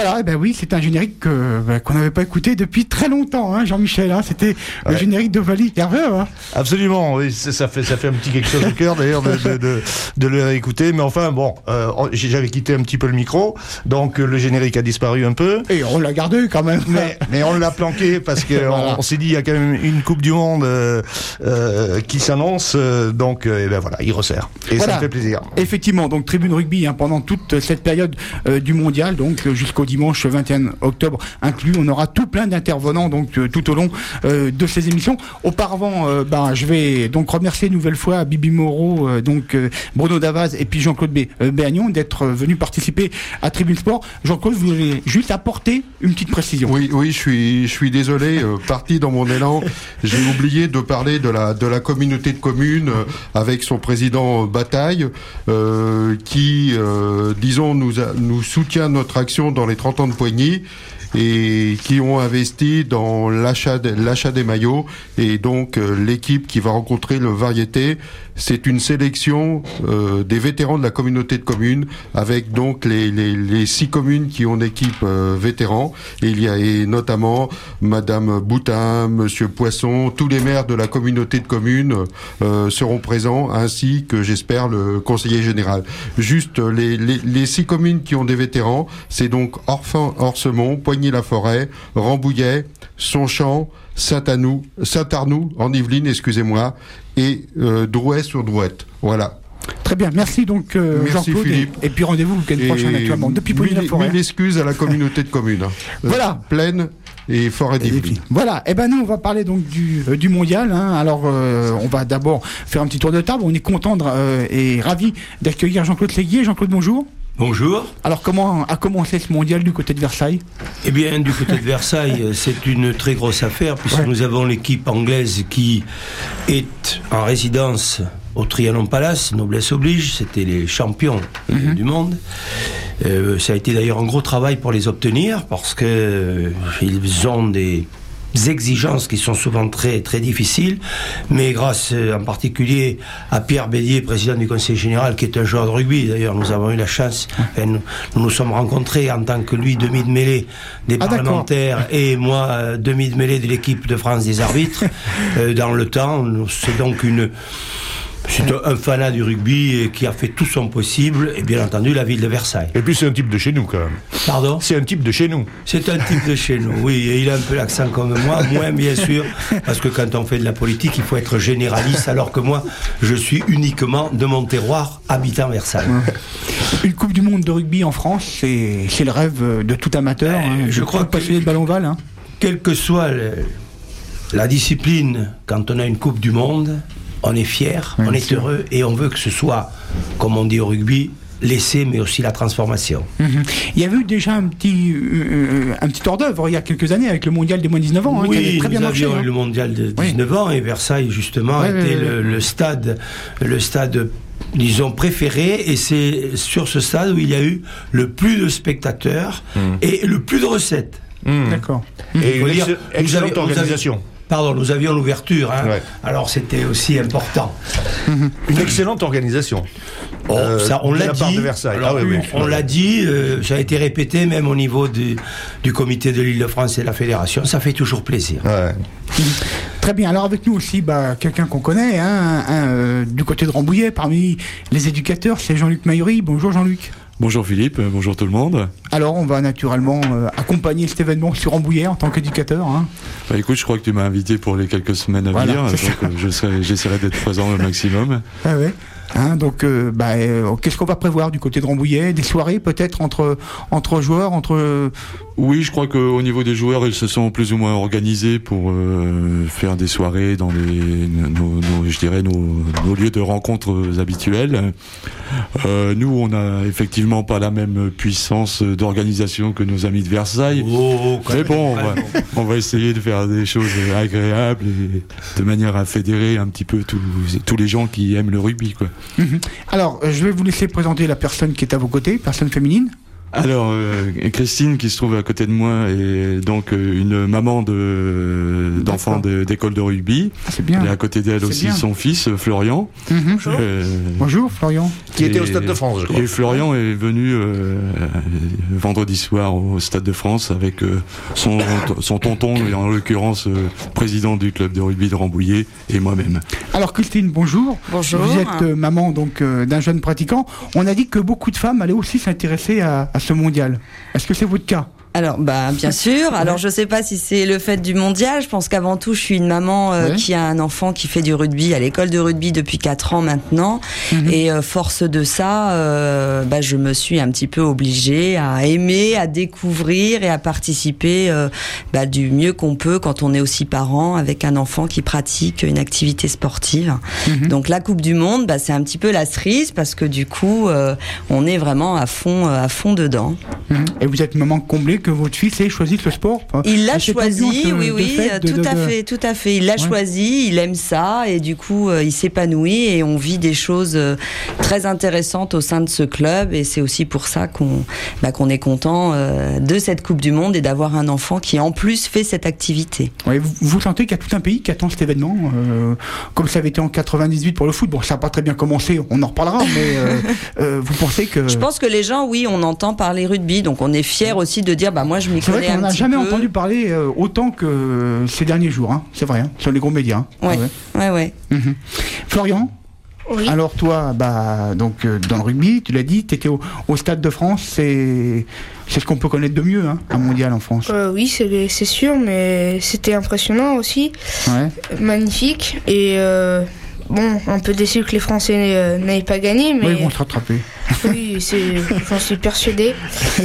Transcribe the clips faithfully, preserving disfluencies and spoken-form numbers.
Voilà, eh ben oui, c'est un générique que, ben, qu'on n'avait pas écouté depuis très longtemps, hein, Jean-Michel. Hein, c'était ouais. le générique de Wally Hervé. Hein. Absolument, oui, ça fait ça fait un petit quelque chose au cœur d'ailleurs de, de, de, de le réécouter. Mais enfin bon, euh, j'avais quitté un petit peu le micro, donc le générique a disparu un peu. Et on l'a gardé quand même. Mais, mais on l'a planqué parce que voilà. on, on s'est dit il y a quand même une Coupe du Monde euh, euh, qui s'annonce, euh, donc euh, et ben voilà, il resserre. Et voilà. Ça me fait plaisir. Effectivement, donc Tribune Rugby hein, pendant toute cette période euh, du mondial, donc jusqu'au dimanche vingt et un octobre inclus, on aura tout plein d'intervenants donc euh, tout au long euh, de ces émissions. Auparavant, euh, ben je vais donc remercier une nouvelle fois Bibi Moreau, euh, donc euh, Bruno Davaz et puis Jean-Claude B, euh, Béagnon d'être euh, venus participer à Tribune Sport. Jean-Claude, vous voulez juste apporter une petite précision. Oui, oui, je suis, je suis désolé, euh, parti dans mon élan, j'ai oublié de parler de la de la communauté de communes euh, avec son président euh, Bataille, euh, qui, euh, disons, nous a, nous soutient notre action dans les trente ans de Poigny et qui ont investi dans l'achat de, l'achat des maillots et donc euh, l'équipe qui va rencontrer le Variété, c'est une sélection euh, des vétérans de la communauté de communes avec donc les les, les six communes qui ont d'équipe euh, vétérans et il y a et notamment Madame Boutin, Monsieur Poisson, tous les maires de la communauté de communes euh, seront présents ainsi que j'espère le conseiller général. Juste les les, les six communes qui ont des vétérans, c'est donc Orphin, Orsemont, Poigny-la-Forêt, Rambouillet, Sonchamp, Saint-Arnoux, Saint-Arnoux en Yvelines, excusez-moi, et euh, Drouet-sur-Drouette. Voilà. Très bien, merci donc euh, merci Jean-Claude Philippe. Et, et puis rendez-vous le week-end prochain naturellement depuis Poigny-la-Forêt. Mille excuses à la communauté de communes. Voilà. Plaine et forêt d'Yvelines. Voilà, et eh ben nous on va parler donc du, euh, du mondial. Hein. Alors euh, on va d'abord faire un petit tour de table. On est content de, euh, et ravi d'accueillir Jean-Claude Séguier. Jean-Claude, bonjour. Bonjour. Alors comment a commencé ce mondial du côté de Versailles ? Eh bien, du côté de Versailles, c'est une très grosse affaire puisque ouais. nous avons l'équipe anglaise qui est en résidence au Trianon Palace, noblesse oblige, c'était les champions mm-hmm. du monde. Euh, ça a été d'ailleurs un gros travail pour les obtenir parce que euh, ils ont des exigences qui sont souvent très très difficiles, mais grâce euh, en particulier à Pierre Bédier, président du conseil général, qui est un joueur de rugby. D'ailleurs, nous avons eu la chance, enfin, nous, nous nous sommes rencontrés en tant que lui demi de mêlée des ah, parlementaires d'accord. et moi euh, demi de mêlée de l'équipe de France des arbitres euh, dans le temps. C'est donc une C'est un fanat du rugby qui a fait tout son possible, et bien entendu la ville de Versailles. Et puis c'est un type de chez nous quand même. Pardon ? C'est un type de chez nous. C'est un type de chez nous, oui, et il a un peu l'accent comme moi, moins bien sûr, parce que quand on fait de la politique, il faut être généraliste, alors que moi, je suis uniquement de mon terroir, habitant Versailles. Une Coupe du Monde de rugby en France, c'est, c'est le rêve de tout amateur, euh, hein, je crois que passionné de ballon ovale. Hein. Quelle que soit le, la discipline, quand on a une Coupe du Monde, on est fier, oui, on est sûr. heureux et on veut que ce soit, comme on dit au rugby, l'essai mais aussi la transformation. Mmh. Il y avait eu déjà un petit, euh, un petit hors d'œuvre il y a quelques années avec le mondial des moins de dix-neuf ans. Oui, hein, qui avait très bien nous marché, avions hein. eu le mondial de dix-neuf oui. ans et Versailles justement oui, était oui, le, oui. le stade, le stade disons préféré et c'est sur ce stade où il y a eu le plus de spectateurs mmh. et le plus de recettes. Mmh. D'accord. Et une dire, excellente avez, organisation. Pardon, nous avions l'ouverture, hein. ouais. alors c'était aussi important. Une excellente organisation. Oh, euh, ça, on l'a dit. Alors, ah, oui, oui, on oui. l'a dit. Euh, ça a été répété même au niveau du, du comité de l'Île-de-France et de la fédération. Ça fait toujours plaisir. Ouais. Très bien. Alors avec nous aussi, bah, quelqu'un qu'on connaît, hein, un, euh, du côté de Rambouillet, parmi les éducateurs, c'est Jean-Luc Maillery. Bonjour Jean-Luc. Bonjour Philippe, bonjour tout le monde. Alors on va naturellement euh, accompagner cet événement sur Rambouillet en tant qu'éducateur. Hein. Bah, écoute, je crois que tu m'as invité pour les quelques semaines à voilà, venir, donc euh, je serai, j'essaierai d'être présent au maximum. Ah ouais. Hein, donc, euh, bah, euh, qu'est-ce qu'on va prévoir du côté de Rambouillet ? Des soirées peut-être entre entre joueurs, entre. Euh... Oui, je crois qu'au niveau des joueurs, ils se sont plus ou moins organisés pour euh, faire des soirées dans les, nos, nos, je dirais, nos, nos lieux de rencontres habituels. Euh, nous, on n'a effectivement pas la même puissance d'organisation que nos amis de Versailles. Oh, mais bon, on va, on va essayer de faire des choses agréables et de manière à fédérer un petit peu tous, tous les gens qui aiment le rugby, quoi. Mmh. Alors, je vais vous laisser présenter la personne qui est à vos côtés, personne féminine. Alors, euh, Christine, qui se trouve à côté de moi, est donc euh, une maman de, d'enfants de, d'école de rugby. Ah, c'est bien. Et à côté d'elle C'est aussi bien. son fils, euh, Florian. Mhm. Euh, Bonjour Florian. Qui était et- au Stade de France, je crois. Et Florian est venu euh, vendredi soir au Stade de France avec euh, son, son tonton, et en l'occurrence euh, président du club de rugby de Rambouillet, et moi-même. Alors Christine, bonjour. Bonjour. Vous êtes euh, maman donc euh, d'un jeune pratiquant. On a dit que beaucoup de femmes allaient aussi s'intéresser à, à ce mondial. Est-ce que c'est votre cas? Alors, bah, bien sûr. Alors, je sais pas si c'est le fait du mondial. Je pense qu'avant tout, je suis une maman euh, Ouais. qui a un enfant qui fait du rugby à l'école de rugby depuis quatre ans maintenant. Mhm. Et euh, force de ça, euh, bah, je me suis un petit peu obligée à aimer, à découvrir et à participer euh, bah, du mieux qu'on peut quand on est aussi parent avec un enfant qui pratique une activité sportive. Mhm. Donc, la Coupe du Monde, bah, c'est un petit peu la cerise parce que du coup, euh, on est vraiment à fond, euh, à fond dedans. Mhm. Et vous êtes maman comblée que votre fils ait choisi ce sport? Il l'a Et cette choisi, ambiance, euh, oui, de oui, fête, de- tout de- à de- fait, tout à fait. Il l'a Ouais. choisi, il aime ça, et du coup, euh, il s'épanouit et on vit des choses euh, très intéressantes au sein de ce club. Et c'est aussi pour ça qu'on, bah, qu'on est content euh, de cette Coupe du Monde et d'avoir un enfant qui en plus fait cette activité. Ouais, vous, vous sentez qu'il y a tout un pays qui attend cet événement, euh, comme ça avait été en quatre-vingt-dix-huit pour le foot. Bon, ça n'a pas très bien commencé, on en reparlera, mais euh, euh, vous pensez que... Je pense que les gens, oui, on entend parler rugby, donc on est fiers aussi de dire, bah moi je m'y C'est vrai connais qu'on un n'a petit jamais peu. entendu parler euh, autant que euh, ces derniers jours, hein. C'est vrai, hein, sur les gros médias. Hein. Ouais. Ah Ouais, ouais. Mhm. Florian, Oui. alors toi, bah, donc, euh, dans le rugby, tu l'as dit, tu étais au, au Stade de France, c'est c'est ce qu'on peut connaître de mieux, hein, un mondial en France. Euh, oui, c'est c'est sûr, mais c'était impressionnant aussi, Ouais. magnifique. Et euh, bon, un peu déçu que les Français euh, n'aient pas gagné, mais Oui, ils vont se rattraper. oui, c'est, j'en suis persuadé.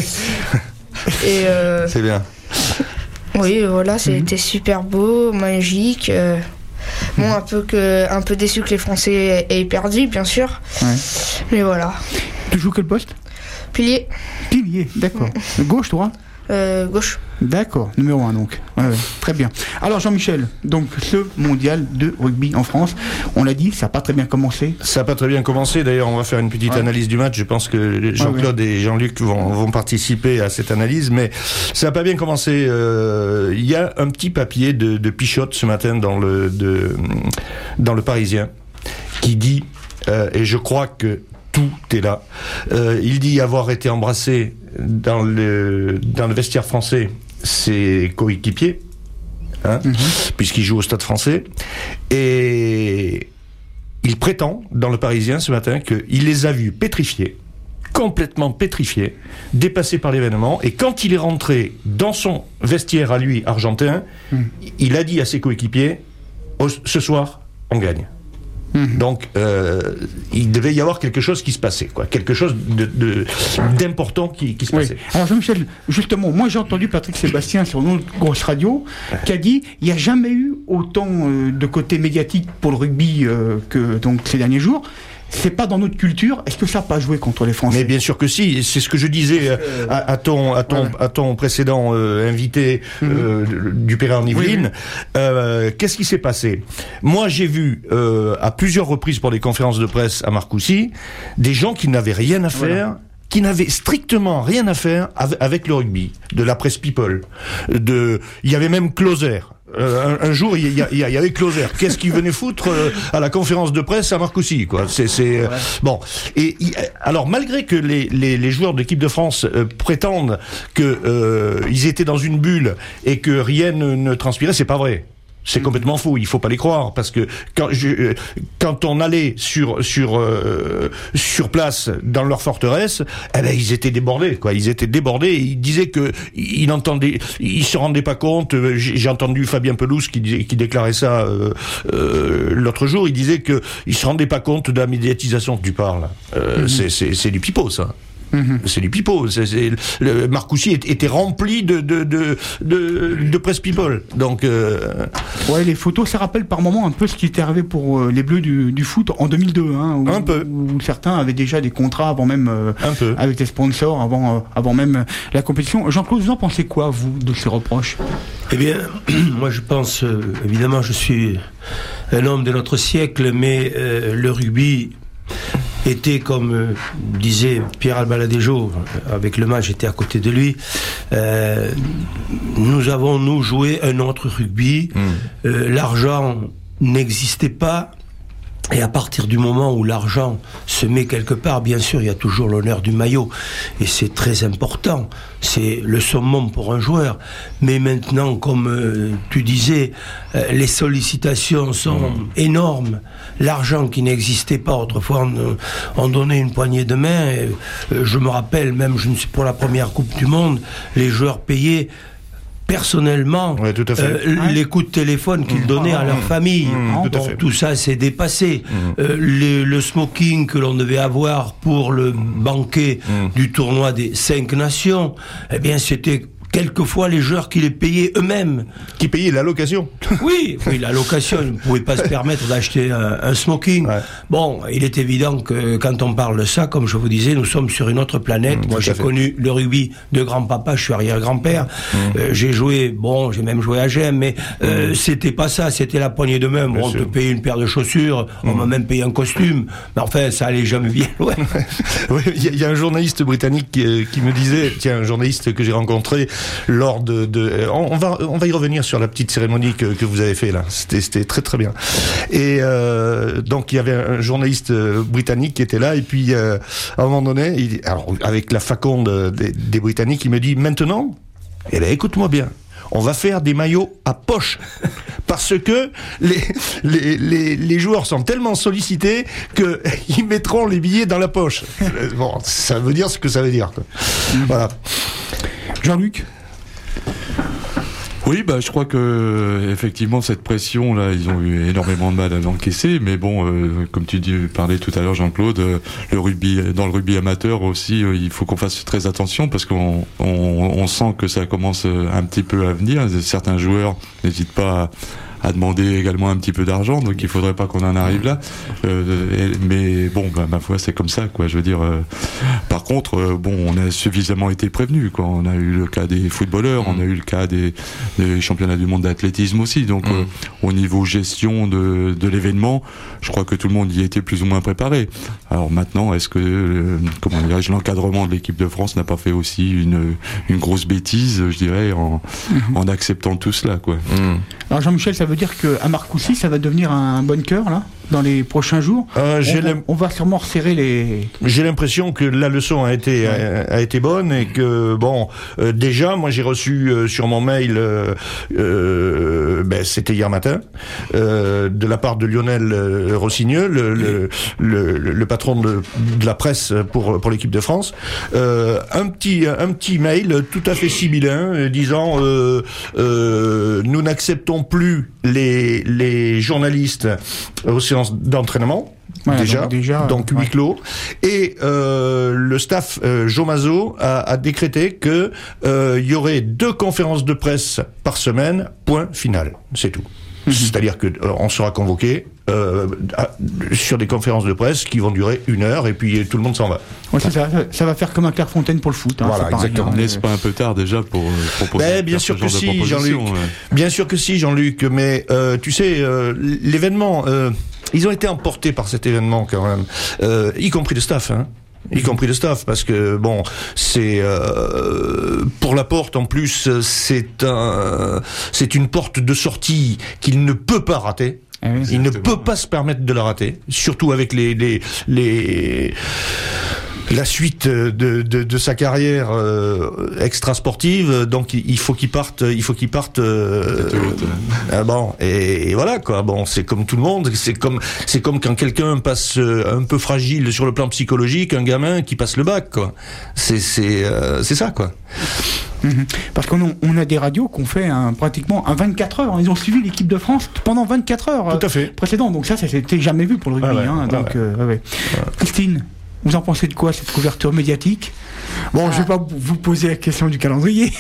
Et euh, C'est bien. oui, voilà, Mhm. c'était super beau, magique. euh, Bon, un peu que, un peu déçu que les Français aient perdu, bien sûr. Ouais. Mais voilà. Tu joues quel poste? Pilier, Pilier, d'accord. Gauche, toi? euh, gauche. D'accord, numéro un donc. Ouais, ouais, très bien. Alors Jean-Michel, donc ce mondial de rugby en France, on l'a dit, ça n'a pas très bien commencé. Ça n'a pas très bien commencé. D'ailleurs, on va faire une petite Ouais. analyse du match. Je pense que Jean-Claude et Jean-Luc vont, vont participer à cette analyse. Mais ça n'a pas bien commencé. Euh, Il y a un petit papier de, de Pichotte ce matin dans le, de, dans le Parisien qui dit, euh, et je crois que tout est là, euh, il dit avoir été embrassé dans le, dans le vestiaire français ses coéquipiers, hein, Mm-hmm. puisqu'il joue au Stade français. Et il prétend, dans le Parisien ce matin, qu'il les a vus pétrifiés, complètement pétrifiés, dépassés par l'événement. Et quand il est rentré dans son vestiaire à lui, argentin, Mm. il a dit à ses coéquipiers, oh, ce soir, on gagne. Mhm. Donc, euh, il devait y avoir quelque chose qui se passait, quoi, quelque chose de, de- d'important qui, qui se Oui. passait. Alors Jean-Michel, justement, moi j'ai entendu Patrick Sébastien sur une autre grosse radio qui a dit il n'y a jamais eu autant euh, de côté médiatique pour le rugby euh, que donc ces derniers jours. C'est pas dans notre culture. Est-ce que ça n'a pas joué contre les Français? Mais bien sûr que si, c'est ce que je disais euh, à, à ton, à ton, ouais. à ton précédent euh, invité euh, du Périn-Yvelines. Euh, qu'est-ce qui s'est passé? Moi, j'ai vu euh, à plusieurs reprises pour des conférences de presse à Marcoussis des gens qui n'avaient rien à faire. Voilà. Qui n'avaient strictement rien à faire avec, avec le rugby, de la presse people, de, il y avait même Closer. Euh, un, un jour, il y, a- il y, a- il y avait Closer. Qu'est-ce qu'il venait foutre euh, à la conférence de presse à Marcoussis, quoi. C'est, c'est euh, bon. Et il- alors, malgré que les, les, les joueurs de l'équipe de France euh, prétendent que euh, ils étaient dans une bulle et que rien ne, ne transpirait, c'est pas vrai. C'est complètement faux. Il faut pas les croire parce que quand, je, euh, quand on allait sur sur euh, sur place dans leur forteresse, eh ben ils étaient débordés, quoi. Ils étaient débordés. Et ils disaient que ils n'entendaient, ils se rendaient pas compte. J'ai j'ai entendu Fabien Pelouse qui disait, qui déclarait ça euh, euh, l'autre jour. Il disait que ils se rendaient pas compte de la médiatisation que tu parles. Euh, Mhm. c'est c'est c'est du pipeau, ça. Mhm. C'est du pipeau. C'est, c'est, le Marcoussis est- était rempli de de de de, de presse people. Donc euh, Ouais, les photos, ça rappelle par moments un peu ce qui était arrivé pour euh, les Bleus du, du foot en deux mille deux, hein, où, Un peu. où certains avaient déjà des contrats avant même euh, un peu. avec des sponsors, avant euh, avant même euh, la compétition. Jean-Claude, vous en pensez quoi, vous, de ces reproches? Eh bien, moi je pense, euh, évidemment, je suis un homme de notre siècle, mais euh, le rugby était, comme euh, disait Pierre Albaladejo, avec le match, j'étais à côté de lui, euh, nous avons, nous, joué un autre rugby. Mmh. Euh, l'argent n'existait pas. Et à partir du moment où l'argent se met quelque part, bien sûr, il y a toujours l'honneur du maillot. Et c'est très important. C'est le summum pour un joueur. Mais maintenant, comme euh, tu disais, euh, les sollicitations sont mmh. énormes. L'argent qui n'existait pas autrefois, on, on donnait une poignée de main. Et, euh, je me rappelle, même je ne sais, pour la première Coupe du Monde, les joueurs payaient personnellement, ouais, tout à fait. Euh, ouais. les coups de téléphone qu'ils mmh. donnaient à leur famille. Mmh. Tout, bon, tout ça s'est dépassé. Mmh. Euh, le, le smoking que l'on devait avoir pour le banquet mmh. du tournoi des cinq nations, eh bien c'était quelquefois les joueurs qui les payaient eux-mêmes. Qui payaient l'allocation. Oui, oui, l'allocation, ils ne pouvaient pas se permettre d'acheter un, un smoking. Ouais. Bon, il est évident que quand on parle de ça, comme je vous disais, nous sommes sur une autre planète. Mmh, Moi, j'ai connu le rugby de grand-papa, je suis arrière-grand-père. Mmh. Euh, j'ai joué, bon, j'ai même joué à Gênes, mais euh, mmh. c'était pas ça, c'était la poignée de main. Bon, on te payait une paire de chaussures, mmh. on m'a même payé un costume. Mais enfin, ça allait jamais bien loin. Oui, il y, y a un journaliste britannique qui, qui me disait, tiens, un journaliste que j'ai rencontré, lors de, de on, on va on va y revenir sur la petite cérémonie que, que vous avez fait là, c'était c'était très très bien. Et euh, donc il y avait un journaliste britannique qui était là, et puis euh, à un moment donné, il, alors avec la faconde des, des Britanniques, il me dit maintenant, eh ben écoute-moi bien, on va faire des maillots à poche. Parce que les, les, les, les joueurs sont tellement sollicités qu'ils mettront les billets dans la poche. Bon, ça veut dire ce que ça veut dire, quoi. Voilà. Jean-Luc ? Oui, bah, je crois que effectivement cette pression là, ils ont eu énormément de mal à l'encaisser, mais bon, euh, comme tu dis, parlais tout à l'heure, Jean-Claude, euh, le rugby, dans le rugby amateur aussi, euh, il faut qu'on fasse très attention parce qu'on on, on sent que ça commence un petit peu à venir. Certains joueurs n'hésitent pas à à demander également un petit peu d'argent, donc il faudrait pas qu'on en arrive là. Euh, et, mais bon, bah, ma foi, c'est comme ça, quoi. Je veux dire. Euh, par contre, euh, bon, on a suffisamment été prévenus, quoi. On a eu le cas des footballeurs, mmh. on a eu le cas des, des championnats du monde d'athlétisme aussi. Donc, mmh. euh, au niveau gestion de, de l'événement, je crois que tout le monde y était plus ou moins préparé. Alors maintenant, est-ce que, euh, comment dirais-je, l'encadrement de l'équipe de France n'a pas fait aussi une, une grosse bêtise, je dirais, en, mmh. en acceptant tout cela, quoi. Mmh. Alors Jean-Michel, ça veut dire qu'à Marcoussis, ça va devenir un bunker, là, dans les prochains jours. euh, on, on va sûrement resserrer les... J'ai l'impression que la leçon a été, ouais. a, a été bonne, et que, bon, euh, déjà, moi j'ai reçu euh, sur mon mail, euh, euh, ben, c'était hier matin, euh, de la part de Lionel euh, Rossigneux, le, le, le, le patron de, de la presse pour, pour l'équipe de France, euh, un, petit, un petit mail tout à fait sibyllin, euh, disant euh, euh, nous n'acceptons plus les, les journalistes aux séances d'entraînement. Ouais, déjà, donc, déjà, donc huis ouais. clos. Et euh, le staff euh, Jomazo a, a décrété que euh, y aurait deux conférences de presse par semaine, point final. C'est tout. Mm-hmm. C'est-à-dire que euh, on sera convoqué euh, à, sur des conférences de presse qui vont durer une heure, et puis tout le monde s'en va. Ouais, ça, ça, ça va faire comme un Clairefontaine pour le foot. Hein, voilà, exactement. N'est-ce pas un peu tard déjà pour euh, proposer ben, bien sûr que si, Jean-Luc. Ouais. Bien sûr que si, Jean-Luc. Mais euh, tu sais, euh, l'événement. Euh, Ils ont été emportés par cet événement quand même, euh, y compris le staff, hein. Y compris le staff, parce que bon, c'est euh, pour la porte en plus, c'est un, c'est une porte de sortie qu'il ne peut pas rater. Ah oui, il ne peut pas se permettre de la rater, surtout avec les les les la suite de, de, de sa carrière euh, extra-sportive. Donc il faut qu'il parte, il faut qu'il parte. Euh, euh, bon, et, et voilà quoi. Bon, c'est comme tout le monde. C'est comme, c'est comme quand quelqu'un passe un peu fragile sur le plan psychologique, un gamin qui passe le bac, quoi. C'est, c'est, euh, c'est ça, quoi. Mmh. Parce qu'on on a des radios qui ont fait un, pratiquement un vingt-quatre heures. Ils ont suivi l'équipe de France pendant vingt-quatre heures. Tout à fait. Précédent. Donc ça, ça s'était jamais vu pour le rugby. Ah ouais, hein, donc, ouais. Euh, ouais. Ouais. Christine, vous en pensez de quoi, cette couverture médiatique ? Bon, Ah. je vais pas vous poser la question du calendrier.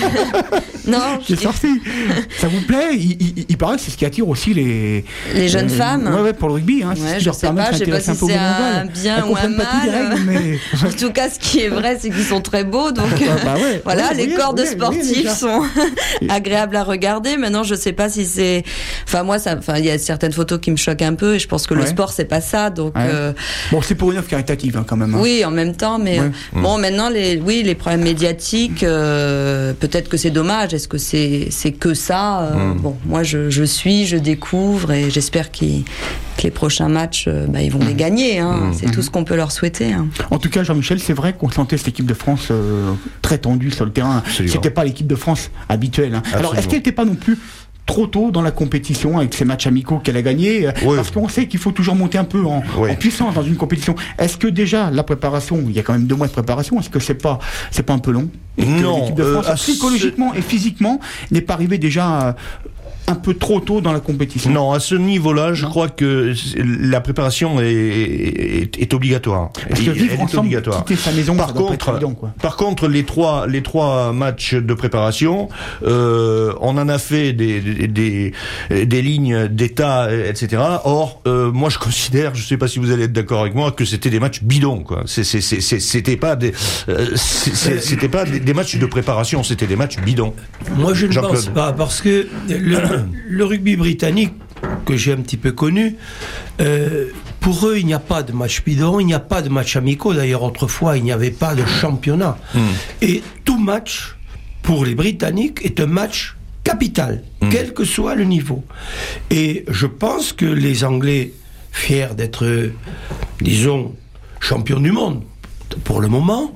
Non, J'ai sorti. Ça vous plaît il, il, il paraît que c'est ce qui attire aussi les... les jeunes euh, femmes. Ouais, ouais, pour le rugby. Hein, c'est ce Ouais, qui je leur sais permet pas, de je sais pas s'intéresser si un peu au c'est bénévole. un bien Elles ou un comprennent pas toutes les mal. règles, mais... En tout cas, ce qui est vrai, c'est qu'ils sont très beaux. Donc, Ah, bah ouais. voilà, Ouais, les oui, corps de oui, oui, sportifs déjà. sont agréables à regarder. Maintenant, je sais pas si c'est. Enfin, moi, ça. Enfin, il y a certaines photos qui me choquent un peu, et je pense que le Ouais. sport, c'est pas ça. Donc, Ouais. euh, Bon, c'est pour une œuvre caritative, hein, quand même. Hein. oui, en même temps, mais Ouais. euh, bon, maintenant, les, oui, les problèmes médiatiques, euh, peut-être que c'est dommage. Est-ce que c'est, c'est que ça euh, Bon, moi, je, je suis, je découvre, et j'espère qu'ils, que les prochains matchs, euh, bah, ils vont les gagner. Hein. C'est tout ce qu'on peut leur souhaiter. Hein. En tout cas, Jean-Michel, c'est vrai qu'on sentait cette équipe de France euh, très tendue sur le terrain. Absolument. C'était pas l'équipe de France habituelle. Hein. Alors, est-ce qu'elle n'était pas non plus trop tôt dans la compétition avec ces matchs amicaux qu'elle a gagnés euh, Oui. Parce qu'on sait qu'il faut toujours monter un peu en, Oui. en puissance dans une compétition. Est-ce que déjà la préparation, il y a quand même deux mois de préparation, est-ce que c'est pas c'est pas un peu long et que Non, l'équipe de France, euh, à psychologiquement et physiquement, n'est pas arrivée déjà euh, un peu trop tôt dans la compétition? Non, à ce niveau-là, je Non. crois que c'est- la préparation est, est, est obligatoire. Parce que Elle vivre est ensemble, obligatoire. quitter sa maison, Par ça doit pas contre, être évident, quoi. par contre, les trois, les trois matchs de préparation, euh, on en a fait des, des, des, des lignes d'état, et cetera. Or, euh, moi, je considère, je sais pas si vous allez être d'accord avec moi, que c'était des matchs bidons, quoi. C'est, c'est, c'est, c'est- c'était pas des, euh, c'est- c'est- c'était pas des, des matchs de préparation, c'était des matchs bidons. Moi, je ne Jean-Claude. pense pas, parce que le, le rugby britannique, que j'ai un petit peu connu, euh, pour eux, il n'y a pas de match bidon, il n'y a pas de match amicaux. D'ailleurs, autrefois, il n'y avait pas de championnat. Et tout match, pour les Britanniques, est un match capital, quel que soit le niveau. Et je pense que les Anglais, fiers d'être, euh, disons, champions du monde, pour le moment,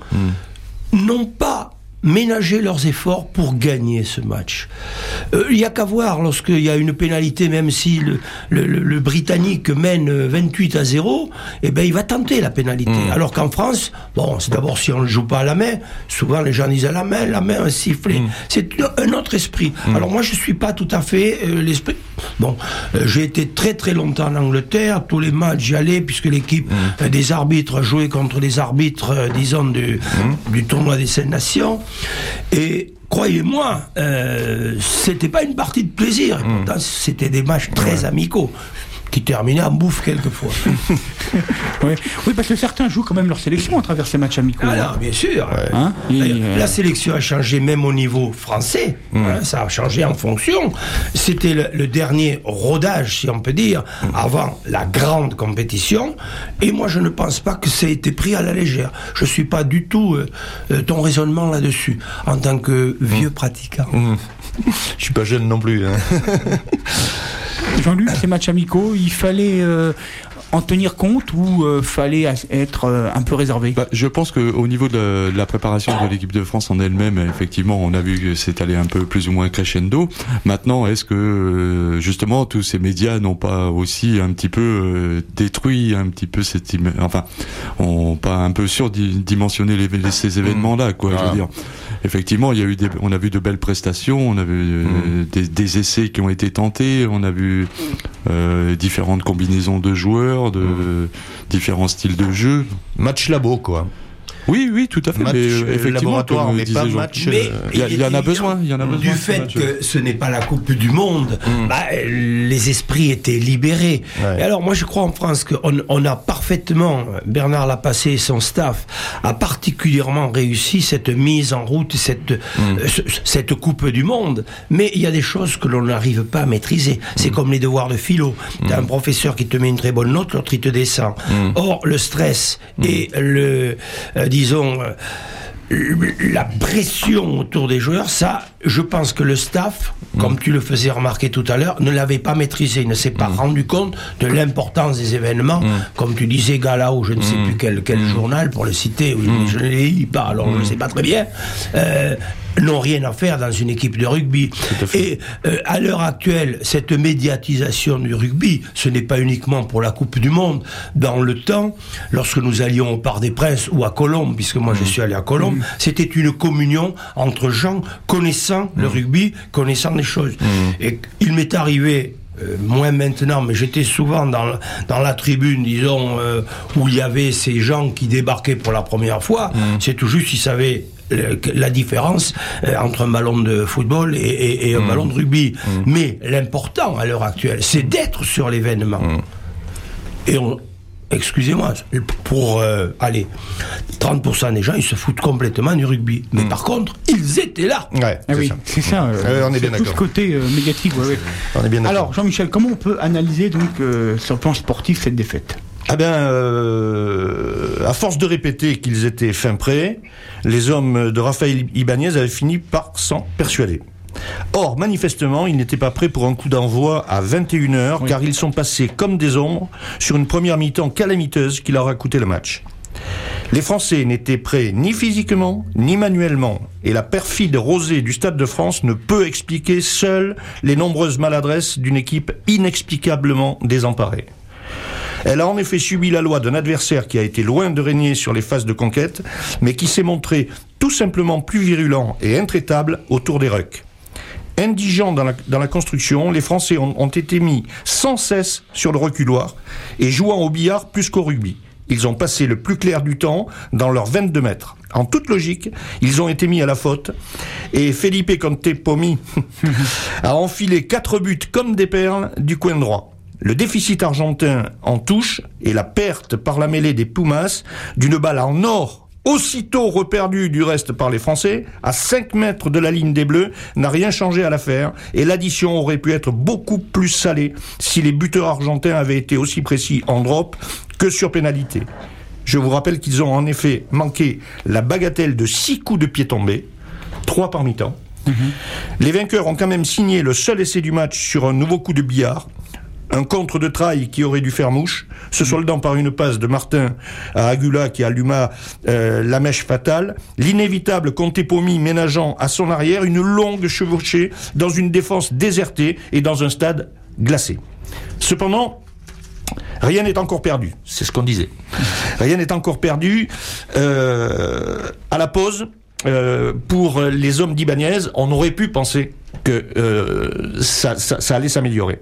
n'ont pas ménagé leurs efforts pour gagner ce match. Euh, Il n'y a qu'à voir, lorsqu'il y a une pénalité, même si le, le, le- le Britannique mène vingt-huit à zéro, eh ben, il va tenter la pénalité. Alors qu'en France, bon, c'est d'abord si on ne joue pas à la main, souvent les gens disent à la main, la main, un sifflet. C'est un autre esprit. Alors moi, je ne suis pas tout à fait euh, l'esprit... Bon, euh, j'ai été très très longtemps en Angleterre, tous les matchs j'y allais, puisque l'équipe euh, des arbitres jouait contre les arbitres, euh, disons, du, du tournoi des Sept Nations. Et croyez-moi, euh, c'était pas une partie de plaisir. Et pourtant, c'était des matchs très amicaux qui terminaient en bouffe quelquefois. Oui. Oui, parce que certains jouent quand même leur sélection à travers ces matchs amicaux. Ah hein. non, bien sûr. Hein Et, D'ailleurs, euh, La sélection a changé même au niveau français. Hein, ça a changé en fonction. C'était le, le dernier rodage, si on peut dire, avant la grande compétition. Et moi, je ne pense pas que ça ait été pris à la légère. Je ne suis pas du tout euh, euh, ton raisonnement là-dessus, en tant que vieux pratiquant. Je suis pas jeune non plus. Hein. Jean-Luc, ces matchs amicaux, il fallait euh, en tenir compte ou euh, fallait as- être euh, un peu réservé? Bah, je pense qu'au niveau de la, de la préparation de l'équipe de France en elle-même, effectivement, on a vu que c'est allé un peu plus ou moins crescendo. Maintenant, est-ce que euh, justement tous ces médias n'ont pas aussi un petit peu euh, détruit un petit peu cette, im- enfin, ont pas un peu surdimensionné les, les- ces événements-là, quoi. Je Ah. veux dire, effectivement, il y a eu des, on a vu de belles prestations, on a vu euh, des, des essais qui ont été tentés, on a vu euh, différentes combinaisons de joueurs, de euh, différents styles de jeu. Match labo, quoi. Oui, oui, tout à fait. Match mais, euh, euh, effectivement, laboratoire, comme mais disait pas Jean- match. Mais euh, il y a- il y en a besoin, il y en a besoin. Du de ce fait match. que ce n'est pas la Coupe du Monde, bah, les esprits étaient libérés. Ouais. Et alors moi je crois en France qu'on on a parfaitement, Bernard Lapassé et son staff a particulièrement réussi cette mise en route, cette, euh, ce- cette Coupe du Monde. Mais il y a des choses que l'on n'arrive pas à maîtriser. C'est comme les devoirs de philo. T'as un professeur qui te met une très bonne note, l'autre il te descend. Or le stress et le, euh, disons... euh, la pression autour des joueurs, ça, je pense que le staff, comme tu le faisais remarquer tout à l'heure, ne l'avait pas maîtrisé, il ne s'est pas rendu compte de l'importance des événements, comme tu disais, Gala, ou je ne sais plus quel, quel journal, pour le citer, oui, je ne les lis pas, alors je ne sais pas très bien, euh, n'ont rien à faire dans une équipe de rugby. Et euh, à l'heure actuelle, cette médiatisation du rugby, ce n'est pas uniquement pour la Coupe du Monde. Dans le temps, lorsque nous allions au Parc des Princes ou à Colombes, puisque moi je suis allé à Colombes, c'était une communion entre gens connaissant le rugby, connaissant les choses. Et il m'est arrivé euh, moins maintenant, mais j'étais souvent dans, dans la tribune, disons, euh, où il y avait ces gens qui débarquaient pour la première fois. Mmh. C'est tout juste, ils savaient le, la différence euh, entre un ballon de football et, et, et un mmh. ballon de rugby. Mmh. Mais l'important à l'heure actuelle, c'est d'être sur l'événement. Mmh. Et on... Excusez-moi, pour euh, allez, trente pour cent des gens, ils se foutent complètement du rugby. Mais mmh. par contre, ils étaient là. Ouais, ah c'est oui, ça. c'est ça. Euh, euh, on est bien tout d'accord. ce côté euh, négatif. Ouais, ouais. On est bien d'accord. Alors, Jean-Michel, comment on peut analyser donc euh, sur le plan sportif cette défaite ? Ah ben, euh, à force de répéter qu'ils étaient fin prêts, les hommes de Raphaël Ibanez avaient fini par s'en persuader. Or, manifestement, ils n'étaient pas prêts pour un coup d'envoi à vingt et une heures, oui. car ils sont passés comme des ombres sur une première mi-temps calamiteuse qui leur a coûté le match. Les Français n'étaient prêts ni physiquement, ni manuellement, et la perfide rosée du Stade de France ne peut expliquer seule les nombreuses maladresses d'une équipe inexplicablement désemparée. Elle a en effet subi la loi d'un adversaire qui a été loin de régner sur les phases de conquête, mais qui s'est montré tout simplement plus virulent et intraitable autour des rucks. Indigents dans la, dans la construction, les Français ont, ont été mis sans cesse sur le reculoir et jouant au billard plus qu'au rugby. Ils ont passé le plus clair du temps dans leurs vingt-deux mètres. En toute logique, ils ont été mis à la faute et Felipe Contepomi a enfilé quatre buts comme des perles du coin droit. Le déficit argentin en touche et la perte par la mêlée des Pumas d'une balle en or aussitôt reperdue du reste par les Français, à cinq mètres de la ligne des Bleus, n'a rien changé à l'affaire, et l'addition aurait pu être beaucoup plus salée si les buteurs argentins avaient été aussi précis en drop que sur pénalité. Je vous rappelle qu'ils ont en effet manqué la bagatelle de six coups de pied tombés, trois par mi-temps. Mmh. Les vainqueurs ont quand même signé le seul essai du match sur un nouveau coup de billard, un contre de traille qui aurait dû faire mouche, se soldant par une passe de Martin à Agula qui alluma euh, la mèche fatale, l'inévitable Contepomi ménageant à son arrière une longue chevauchée dans une défense désertée et dans un stade glacé. Cependant, rien n'est encore perdu, c'est ce qu'on disait. Rien n'est encore perdu. Euh, à la pause, euh, pour les hommes d'Ibanez, on aurait pu penser que euh, ça, ça, ça allait s'améliorer.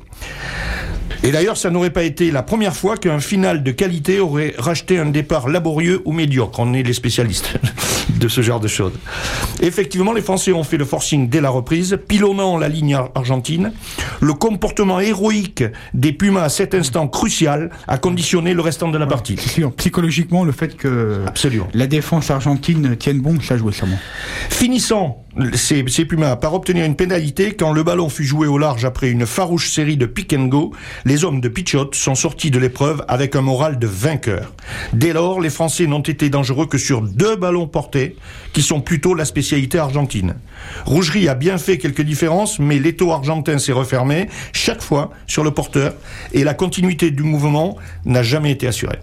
Et d'ailleurs, ça n'aurait pas été la première fois qu'un final de qualité aurait racheté un départ laborieux ou médiocre. On est les spécialistes de ce genre de choses. Effectivement, les Français ont fait le forcing dès la reprise, pilonnant la ligne argentine. Le comportement héroïque des Pumas à cet instant crucial a conditionné le restant de la partie. C'est sûr, psychologiquement, le fait que Absolument. la défense argentine tienne bon, ça jouait sûrement. Finissant ces, ces Pumas par obtenir une pénalité quand le ballon fut joué au large après une farouche série de pick and go, les hommes de Pichot sont sortis de l'épreuve avec un moral de vainqueur. Dès lors, les Français n'ont été dangereux que sur deux ballons portés, qui sont plutôt la spécialité argentine. Rougerie a bien fait quelques différences, mais l'étau argentin s'est refermé chaque fois sur le porteur, et la continuité du mouvement n'a jamais été assurée.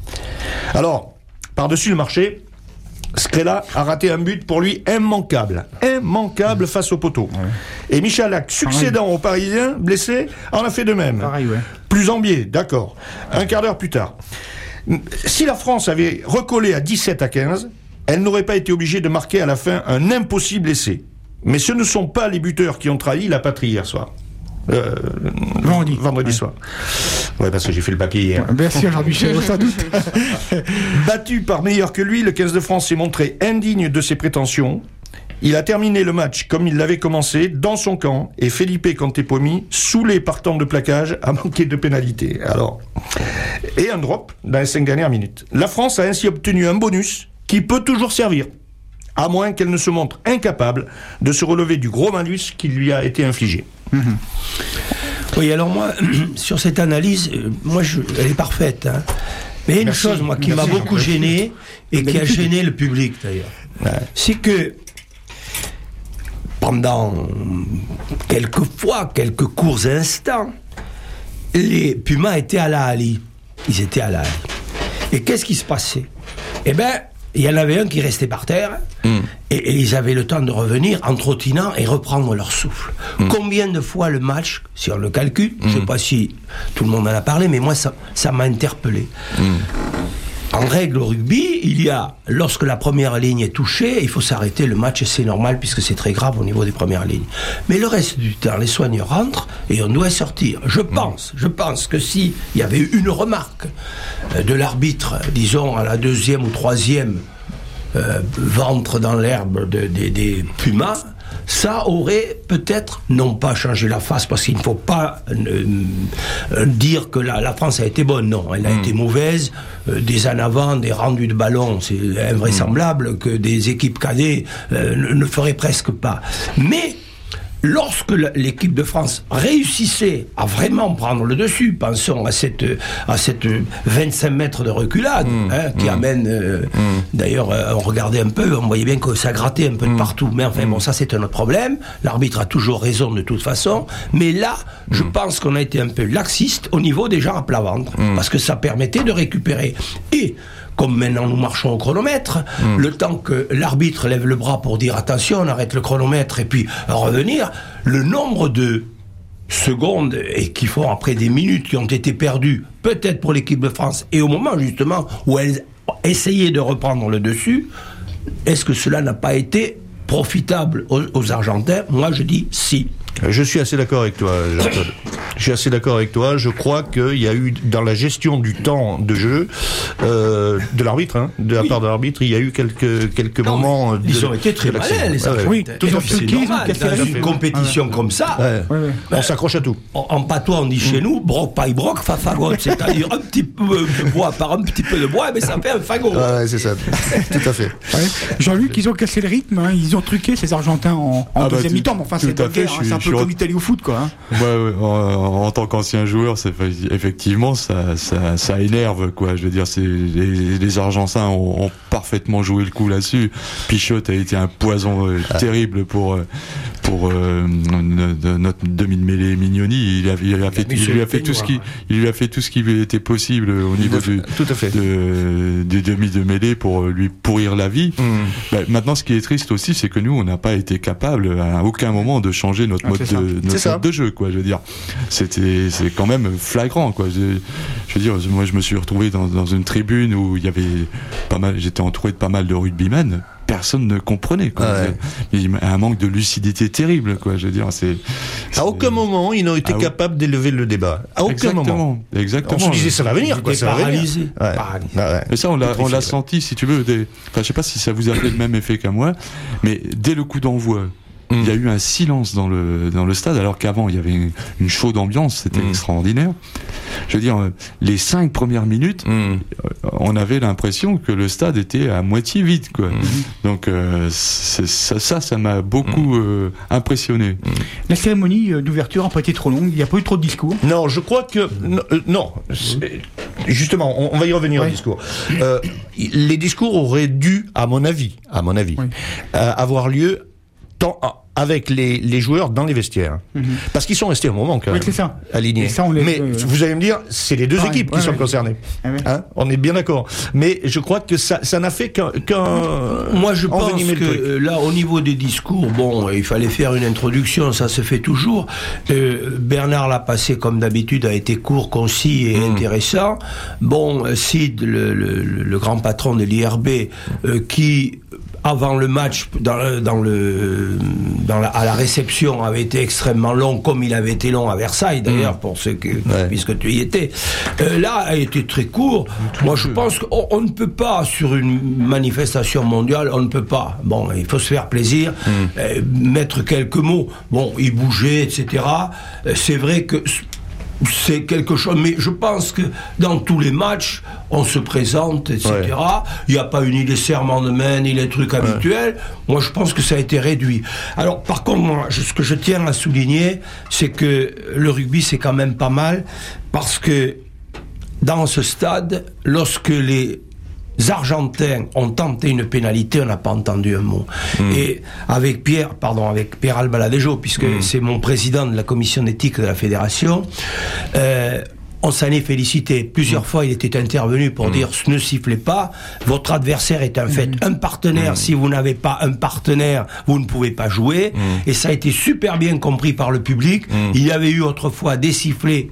Alors, par-dessus le marché, Scrella a raté un but pour lui immanquable, immanquable face au poteau. Ouais. Et Michalak, succédant Pareil. aux Parisiens, blessé, en a fait de même. Pareil, ouais. Plus ambié, d'accord. Un quart d'heure plus tard. Si la France avait recollé à dix-sept à quinze, elle n'aurait pas été obligée de marquer à la fin un impossible essai. Mais ce ne sont pas les buteurs qui ont trahi la patrie hier soir. Euh, vendredi, vendredi ouais. soir. Ouais, parce que j'ai fait le papier hier. Ouais, bien sûr, Jean-Michel, sans doute. Battu par meilleur que lui, le quinze de France s'est montré indigne de ses prétentions. Il a terminé le match comme il l'avait commencé, dans son camp, et Felipe Contepomi, saoulé par tant de plaquage, a manqué de pénalité. Alors, et un drop dans les cinq dernières minutes. La France a ainsi obtenu un bonus qui peut toujours servir, à moins qu'elle ne se montre incapable de se relever du gros malus qui lui a été infligé. Mmh. Oui, alors moi, sur cette analyse, moi, je, elle est parfaite. Hein. Mais il y a une Merci. chose, moi, qui Merci. m'a beaucoup Merci. gêné, et qui a gêné le public, d'ailleurs, ouais. c'est que pendant quelques fois, quelques courts instants, les Pumas étaient à la Ali. Ils étaient à la Ali. Et qu'est-ce qui se passait ? Eh bien, il y en avait un qui restait par terre, mmh. et, et ils avaient le temps de revenir en trottinant et reprendre leur souffle. Mmh. Combien de fois le match, si on le calcule, mmh. je ne sais pas si tout le monde en a parlé, mais moi ça, ça m'a interpellé. Mmh. en règle au rugby, il y a, lorsque la première ligne est touchée, il faut s'arrêter le match et c'est normal puisque c'est très grave au niveau des premières lignes. Mais le reste du temps, les soigneurs rentrent et on doit sortir. Je pense, je pense que si il y avait eu une remarque de l'arbitre, disons à la deuxième ou troisième euh, ventre dans l'herbe de, de, des Pumas, ça aurait peut-être, non pas changé la face, parce qu'il ne faut pas euh, euh, dire que la, la France a été bonne, non, elle a mmh. été mauvaise, euh, des en avant, des rendus de ballon, c'est invraisemblable mmh. que des équipes cadets euh, ne, ne feraient presque pas. Mais lorsque l'équipe de France réussissait à vraiment prendre le dessus, pensons à cette, à cette vingt-cinq mètres de reculade, mmh, hein, qui mmh, amène, euh, mmh. d'ailleurs, euh, on regardait un peu, on voyait bien que ça grattait un peu mmh. de partout, mais enfin, mmh. bon, ça c'est un autre problème, l'arbitre a toujours raison de toute façon, mais là, mmh. je pense qu'on a été un peu laxiste au niveau des gens à plat ventre, mmh. parce que ça permettait de récupérer. Et comme maintenant nous marchons au chronomètre, mmh. le temps que l'arbitre lève le bras pour dire attention, on arrête le chronomètre et puis revenir, le nombre de secondes et qui font après des minutes qui ont été perdues, peut-être pour l'équipe de France, et au moment justement où elle essayait de reprendre le dessus, est-ce que cela n'a pas été profitable aux, aux Argentins? Moi je dis si. Je suis assez d'accord avec toi, Jean-Claude. Je suis assez d'accord avec toi. Je crois qu'il y a eu, dans la gestion du temps de jeu, euh, de l'arbitre, hein, de la oui. part de l'arbitre, il y a eu quelques, quelques non, moments... De, ils ont été très malins, les Argentins. Oui, tout en fait. Dans une compétition ouais. comme ça, ouais. Ouais, ouais. on s'accroche à tout. En, en patois, on dit mmh. chez nous, broc, paille, broc, fa, fagot. C'est-à-dire un petit peu de bois par un petit peu de bois, mais ça fait un fagot. Ouais, c'est ça. Tout à fait. Ouais. Jean-Luc, ils ont cassé le rythme, hein. Ils ont truqué ces Argentins en, en ah deuxième bah, mi-temps, mais enfin, c'est pas guerre, c'est un peu comme l'Italie au foot, quoi. Hein. Ouais, ouais, en, en tant qu'ancien joueur, c'est effectivement ça, ça, ça énerve, quoi. Je veux dire, c'est les, les Argentins ont, ont parfaitement joué le coup là-dessus. Pichot a été un poison euh, ah. terrible pour pour euh, notre demi de mêlée Mignoni. Il a, il a fait, il lui a fait tout ce qui, il lui a fait tout ce qui était possible au niveau du, tout à fait. De, du demi de mêlée pour lui pourrir la vie. Mm. Bah, maintenant, ce qui est triste aussi, c'est que nous, on n'a pas été capable à aucun moment de changer notre ah, mode de notre mode de jeu, quoi. Je veux dire, c'était, c'est quand même flagrant, quoi. Je, je veux dire, moi, je me suis retrouvé dans, dans une tribune où il y avait pas mal, j'étais entouré de pas mal de rugbymen. Personne ne comprenait, quoi. Ah ouais. Il y a un manque de lucidité terrible, quoi. Je veux dire, c'est. À aucun moment, ils n'ont été ah, capables d'élever le débat. À aucun exactement, moment. Exactement. On se disait, ça va venir, quoi. Ça va paralysé. Ouais. Paralysé. Ouais. Et ça, on l'a, on l'a senti, si tu veux. Des... Enfin, je sais pas si ça vous a fait le même effet qu'à moi, mais dès le coup d'envoi, il y a eu un silence dans le dans le stade, alors qu'avant il y avait une, une chaude ambiance, c'était mmh. extraordinaire. Je veux dire, les cinq premières minutes, mmh. on avait l'impression que le stade était à moitié vide, quoi. Mmh. Donc euh, c'est, ça, ça, ça m'a beaucoup mmh. euh, impressionné. Mmh. La cérémonie d'ouverture n'a pas été trop longue, il n'y a pas eu trop de discours. Non, je crois que non. Euh, non justement, on, on va y revenir ouais. au discours. Euh, les discours auraient dû, à mon avis, à mon avis, oui. euh, avoir lieu tant avec les, les joueurs dans les vestiaires. Mm-hmm. Parce qu'ils sont restés un moment quand même, oui, ça. alignés. Ça, les, mais euh, vous allez me dire, c'est les deux pareil, équipes ouais, qui ouais, sont ouais. concernées. Ouais. Hein, on est bien d'accord. Mais je crois que ça, ça n'a fait qu'un... qu'un Moi, je pense que là, au niveau des discours, bon, il fallait faire une introduction, ça se fait toujours. Euh, Bernard l'a passé, comme d'habitude, a été court, concis et mm. intéressant. Bon, Sid, le, le, le grand patron de l'I R B, euh, qui... avant le match, dans le, dans le, dans la, à la réception, avait été extrêmement long, comme il avait été long à Versailles, d'ailleurs, mmh. pour ceux que, ouais. puisque tu y étais. Euh, là, a été très court. Tout Moi, je peu. pense qu'on on ne peut pas, sur une manifestation mondiale, on ne peut pas. Bon, il faut se faire plaisir, mmh. euh, mettre quelques mots. Bon, il bougeait, et cetera. Euh, c'est vrai que c'est quelque chose, mais je pense que dans tous les matchs, on se présente, et cetera. Ouais. Il n'y a pas eu ni les serments de main, ni les trucs ouais. habituels. Moi, je pense que ça a été réduit. Alors, par contre, moi, ce que je tiens à souligner, c'est que le rugby, c'est quand même pas mal, parce que dans ce stade, lorsque les Argentins ont tenté une pénalité, on n'a pas entendu un mot. Mmh. Et avec Pierre, pardon, avec Pierre Albaladejo, puisque mmh. c'est mon président de la commission d'éthique de la fédération, euh, on s'en est félicité. Plusieurs mmh. fois, il était intervenu pour mmh. dire ne sifflez pas, votre adversaire est un fait, mmh. un partenaire. Mmh. Si vous n'avez pas un partenaire, vous ne pouvez pas jouer. Mmh. Et ça a été super bien compris par le public. Mmh. Il y avait eu autrefois des sifflets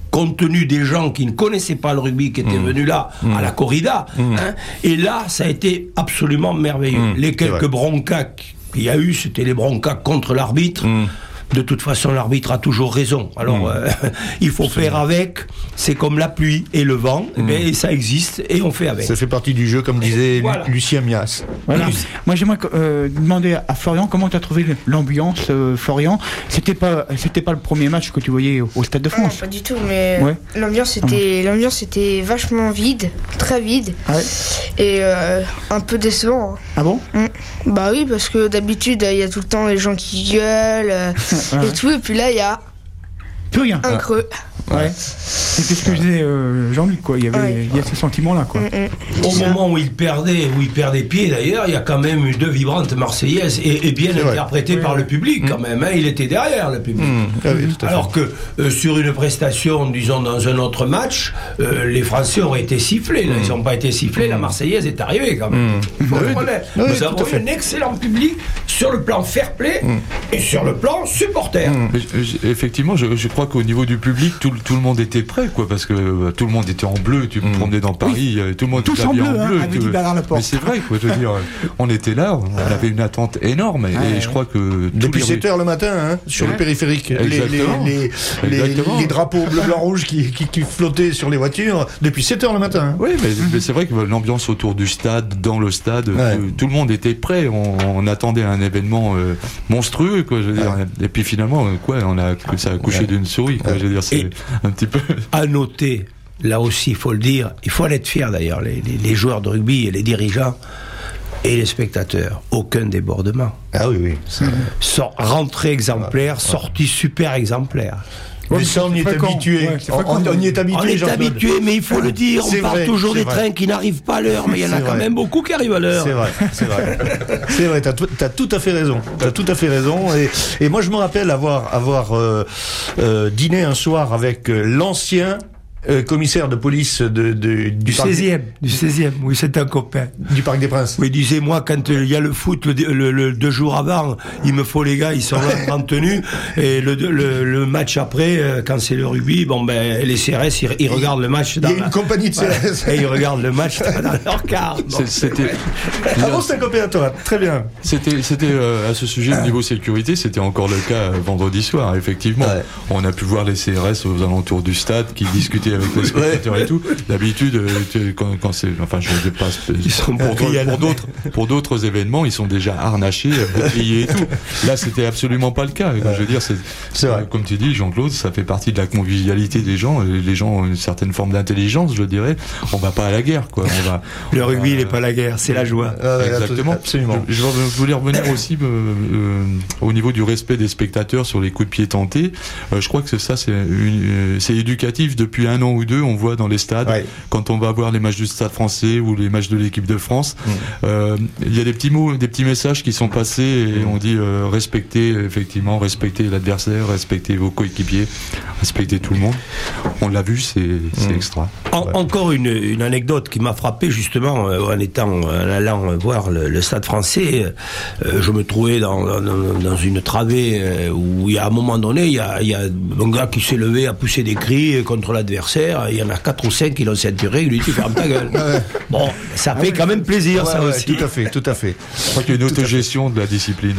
compte tenu des gens qui ne connaissaient pas le rugby, qui étaient mmh. venus là, mmh. à la corrida. Mmh. Hein, et là, ça a été absolument merveilleux. Mmh. Les quelques broncas qu'il y a eu, c'était les broncas contre l'arbitre. Mmh. De toute façon, l'arbitre a toujours raison. Alors, mmh. euh, il faut faire avec. C'est comme la pluie et le vent. Mmh. Et ça existe et on fait avec. Ça fait partie du jeu, comme disait voilà. Lucien Mias. Voilà. Moi, j'aimerais euh, demander à Florian comment tu as trouvé l'ambiance, euh, Florian. C'était pas, c'était pas le premier match que tu voyais au, au Stade de France. Non, pas du tout. Mais ouais. l'ambiance était, ah. l'ambiance était vachement vide, très vide, ah ouais. et euh, un peu décevant. Ah bon? mmh. Bah oui, parce que d'habitude, il y a tout le temps les gens qui gueulent. Euh, et tout, et puis là il y a plus rien. Un creux. Ouais. C'était ce que je disais euh, Jean-Luc, quoi. Il y avait, ouais. il y a ces sentiments-là, quoi. Mm-hmm. Au moment où il perdait, où il perdait pied, d'ailleurs, il y a quand même eu deux vibrantes marseillaises et, et bien interprétées ouais. par le public, mm-hmm. quand même. Hein. Il était derrière le public. Mm-hmm. Ah oui, tout à fait. Alors que euh, sur une prestation, disons dans un autre match, euh, les Français auraient été sifflés. Là, mm-hmm. ils n'ont pas été sifflés. Mm-hmm. La Marseillaise est arrivée, quand même. Mm-hmm. Il faut le reconnaître. Oui, nous avons eu un excellent public sur le plan fair play mm-hmm. et sur le plan supporter. Mm-hmm. Effectivement, je, je crois qu'au niveau du public, tout, tout le monde était prêt, quoi, parce que bah, tout le monde était en bleu. Tu me mmh. promenais dans Paris, oui. tout le monde tous était en bleu, en bleu. Hein, tout... Mais c'est vrai, quoi. Je veux dire, on était là, on avait une attente énorme, et, ouais. et je crois que depuis sept heures le matin, hein, sur ouais. le périphérique, les, les, les, les, les drapeaux bleu, blanc, rouge qui, qui, qui flottaient sur les voitures depuis sept heures le matin. Hein. Oui, mais, mmh. mais c'est vrai que l'ambiance autour du stade, dans le stade, ouais. tout, tout le monde était prêt. On, on attendait un événement euh, monstrueux, quoi. Je veux dire. Ouais. Et puis finalement, quoi, on a ça a couché ouais. d'une souris, quoi. Ouais. Je veux dire, c'est et un petit peu. À noter, là aussi, il faut le dire, il faut en être fier d'ailleurs, les, les, les joueurs de rugby et les dirigeants et les spectateurs, aucun débordement. Ah oui, oui. Sort, rentrée exemplaire, ah, sortie super exemplaire. Mais ça, on y est habitué. Ouais, on, on, on y est habitué. On est habitué, mais il faut le dire. On parle toujours des vrai. trains qui n'arrivent pas à l'heure, mais il y en a quand vrai. même beaucoup qui arrivent à l'heure. C'est vrai, c'est vrai. C'est vrai. T'as tout, t'as tout à fait raison. T'as tout à fait raison. Et, et moi, je me rappelle avoir avoir euh, euh, dîné un soir avec euh, l'ancien. Euh, commissaire de police de, de, du, du seizième, du seizième, oui, c'est un copain. Du Parc des Princes. Oui, disais-moi, quand il euh, y a le foot, le, le, le deux jours avant, il me faut les gars, ils sont là en tenue, et le, le, le match après, euh, quand c'est le rugby, bon ben, les C R S, ils, ils regardent le match dans il y a la... une compagnie de C R S. Ouais, et ils regardent le match dans leur car. Bon. C'était... Ah bon, c'est un copain à toi, très bien. C'était, c'était euh, à ce sujet, au niveau sécurité, c'était encore le cas euh, vendredi soir, effectivement. Ouais. On a pu voir les C R S aux alentours du stade qui discutaient avec les spectateurs. Ouais. Et tout. D'habitude, quand, quand c'est, enfin, je ne sais pas, ils sont pour, pour d'autres, pour d'autres événements, ils sont déjà harnachés, boucliers et tout. Là, c'était absolument pas le cas. Ouais. Je veux dire, c'est, c'est vrai. Comme tu dis, Jean-Claude, ça fait partie de la convivialité des gens. Les gens ont une certaine forme d'intelligence, je dirais. On va pas à la guerre, quoi. On va. Le rugby, il n'est pas la guerre, c'est la joie. Ah, exactement. Absolument. Je, je voulais revenir aussi euh, euh, au niveau du respect des spectateurs sur les coups de pied tentés. Euh, je crois que ça, c'est, une, euh, c'est éducatif depuis un an ou deux. On voit dans les stades, ouais. quand on va voir les matchs du Stade français ou les matchs de l'équipe de France, il mmh. euh, y a des petits mots, des petits messages qui sont passés et mmh. on dit euh, respectez, effectivement, respectez l'adversaire, respectez vos coéquipiers, respectez tout le monde. On l'a vu, c'est, c'est mmh. extra. En, ouais. Encore une, une anecdote qui m'a frappé justement euh, en étant, en allant voir le, le Stade français. Euh, je me trouvais dans, dans, dans une travée euh, où il y a un moment donné, il y a, y a un gars qui s'est levé à pousser des cris contre l'adversaire. Il y en a quatre ou cinq qui l'ont ceinturé, il lui dit ferme ta gueule. Ouais. Bon, ça fait ah oui, quand même plaisir, ouais, ça ouais, aussi. Tout à fait, tout à fait. Je crois qu'il y a une autogestion de la discipline.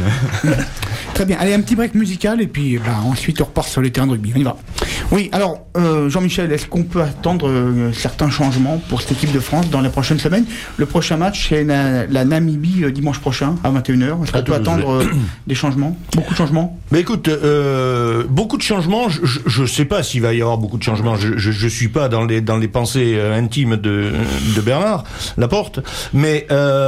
Très bien, allez, un petit break musical et puis bah, ensuite on repart sur les terrains de rugby. On y va. Oui, alors euh, Jean-Michel, est-ce qu'on peut attendre euh, certains changements pour cette équipe de France dans les prochaines semaines? Le prochain match, c'est la, la Namibie euh, dimanche prochain à vingt et une heures. Est-ce qu'on peut attendre euh, des changements? Beaucoup de changements? Mais écoute, euh, beaucoup de changements. Je ne sais pas s'il va y avoir beaucoup de changements. Je ne suis pas dans les, dans les pensées euh, intimes de, de Bernard Laporte, mais